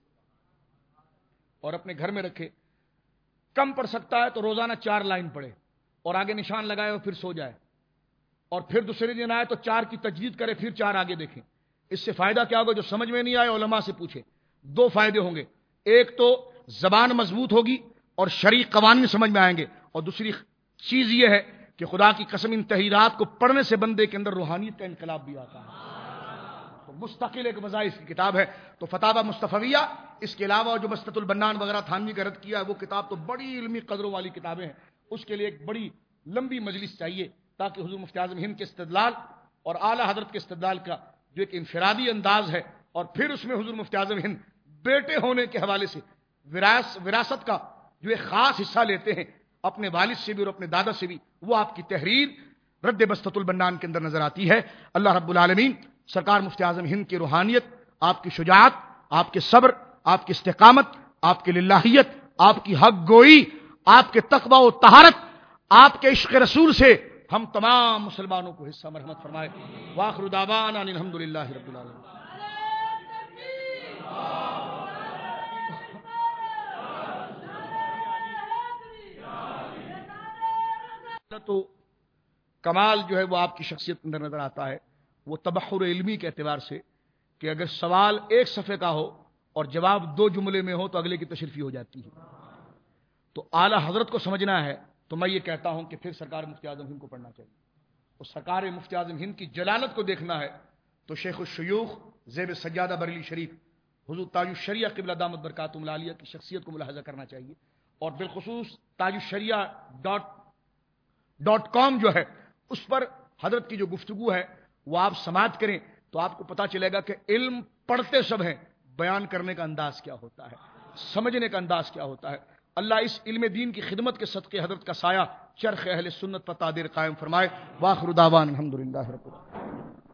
اور اپنے گھر میں رکھے. کم پڑ سکتا ہے تو روزانہ چار لائن پڑھے اور آگے نشان لگائے اور پھر سو جائے, اور پھر دوسرے دن آئے تو چار کی تجدید کرے, پھر چار آگے دیکھیں. اس سے فائدہ کیا ہوگا؟ جو سمجھ میں نہیں آئے علماء سے پوچھے. دو فائدے ہوں گے, ایک تو زبان مضبوط ہوگی اور شرعی قوانین سمجھ میں آئیں گے, اور دوسری چیز یہ ہے کہ خدا کی قسم ان تحریرات کو پڑھنے سے بندے کے اندر روحانیت کا انقلاب بھی آتا ہے. تو مستقل ایک وظائف کی کتاب ہے. تو فتاوی مصطفیہ, اس کے علاوہ جو مسطۃ البنان وغیرہ تھانوی کا رد کیا ہے وہ کتاب تو بڑی علمی قدروں والی کتابیں ہیں. اس کے لیے ایک بڑی لمبی مجلس چاہیے تاکہ حضور مفتی اعظم ہند کے استدلال اور اعلی حضرت کے استدلال کا جو ایک انفرادی انداز ہے, اور پھر اس میں حضور مفتی اعظم ہند بیٹے ہونے کے حوالے سے وراثت کا جو ایک خاص حصہ لیتے ہیں اپنے والد سے بھی اور اپنے دادا سے بھی, وہ آپ کی تحریر رد مسطۃ البنان کے اندر نظر آتی ہے. اللہ رب العالمین سرکار مفتی اعظم ہند کی روحانیت, آپ کی شجاعت, آپ کے صبر, آپ کی استقامت, آپ کی للہیت, آپ کی حق گوئی, آپ کے تقوی و طہارت, آپ کے عشق رسول سے ہم تمام مسلمانوں کو حصہ مرحمت فرمائے. وآخر دعوانا ان الحمدللہ رب العالمین. تو کمال جو ہے وہ آپ کی شخصیت کے اندر نظر آتا ہے, وہ تبحر علمی کے اعتبار سے کہ اگر سوال ایک صفحے کا ہو اور جواب دو جملے میں ہو تو اگلے کی تشریفی ہو جاتی ہے. تو اعلی حضرت کو سمجھنا ہے تو میں یہ کہتا ہوں کہ پھر سرکار مفتی اعظم ہند کو پڑھنا چاہیے. اور سرکار مفتی اعظم ہند کی جلالت کو دیکھنا ہے تو شیخ الشیوخ زیب سجادہ بریلی شریف حضور تاج الشریعہ قبلہ دامت برکاتہم العالیہ کی شخصیت کو ملاحظہ کرنا چاہیے. اور بالخصوص تاج الشریعہ ڈاٹ ڈاٹ کام جو ہے اس پر حضرت کی جو گفتگو ہے وہ آپ سماعت کریں تو آپ کو پتا چلے گا کہ علم پڑھتے سب ہیں, بیان کرنے کا انداز کیا ہوتا ہے, سمجھنے کا انداز کیا ہوتا ہے. اللہ اس علم دین کی خدمت کے صدقے حضرت کا سایہ چرخ اہل سنت پر قادر قائم فرمائے. وآخر دعوانا الحمدللہ رب العالمین.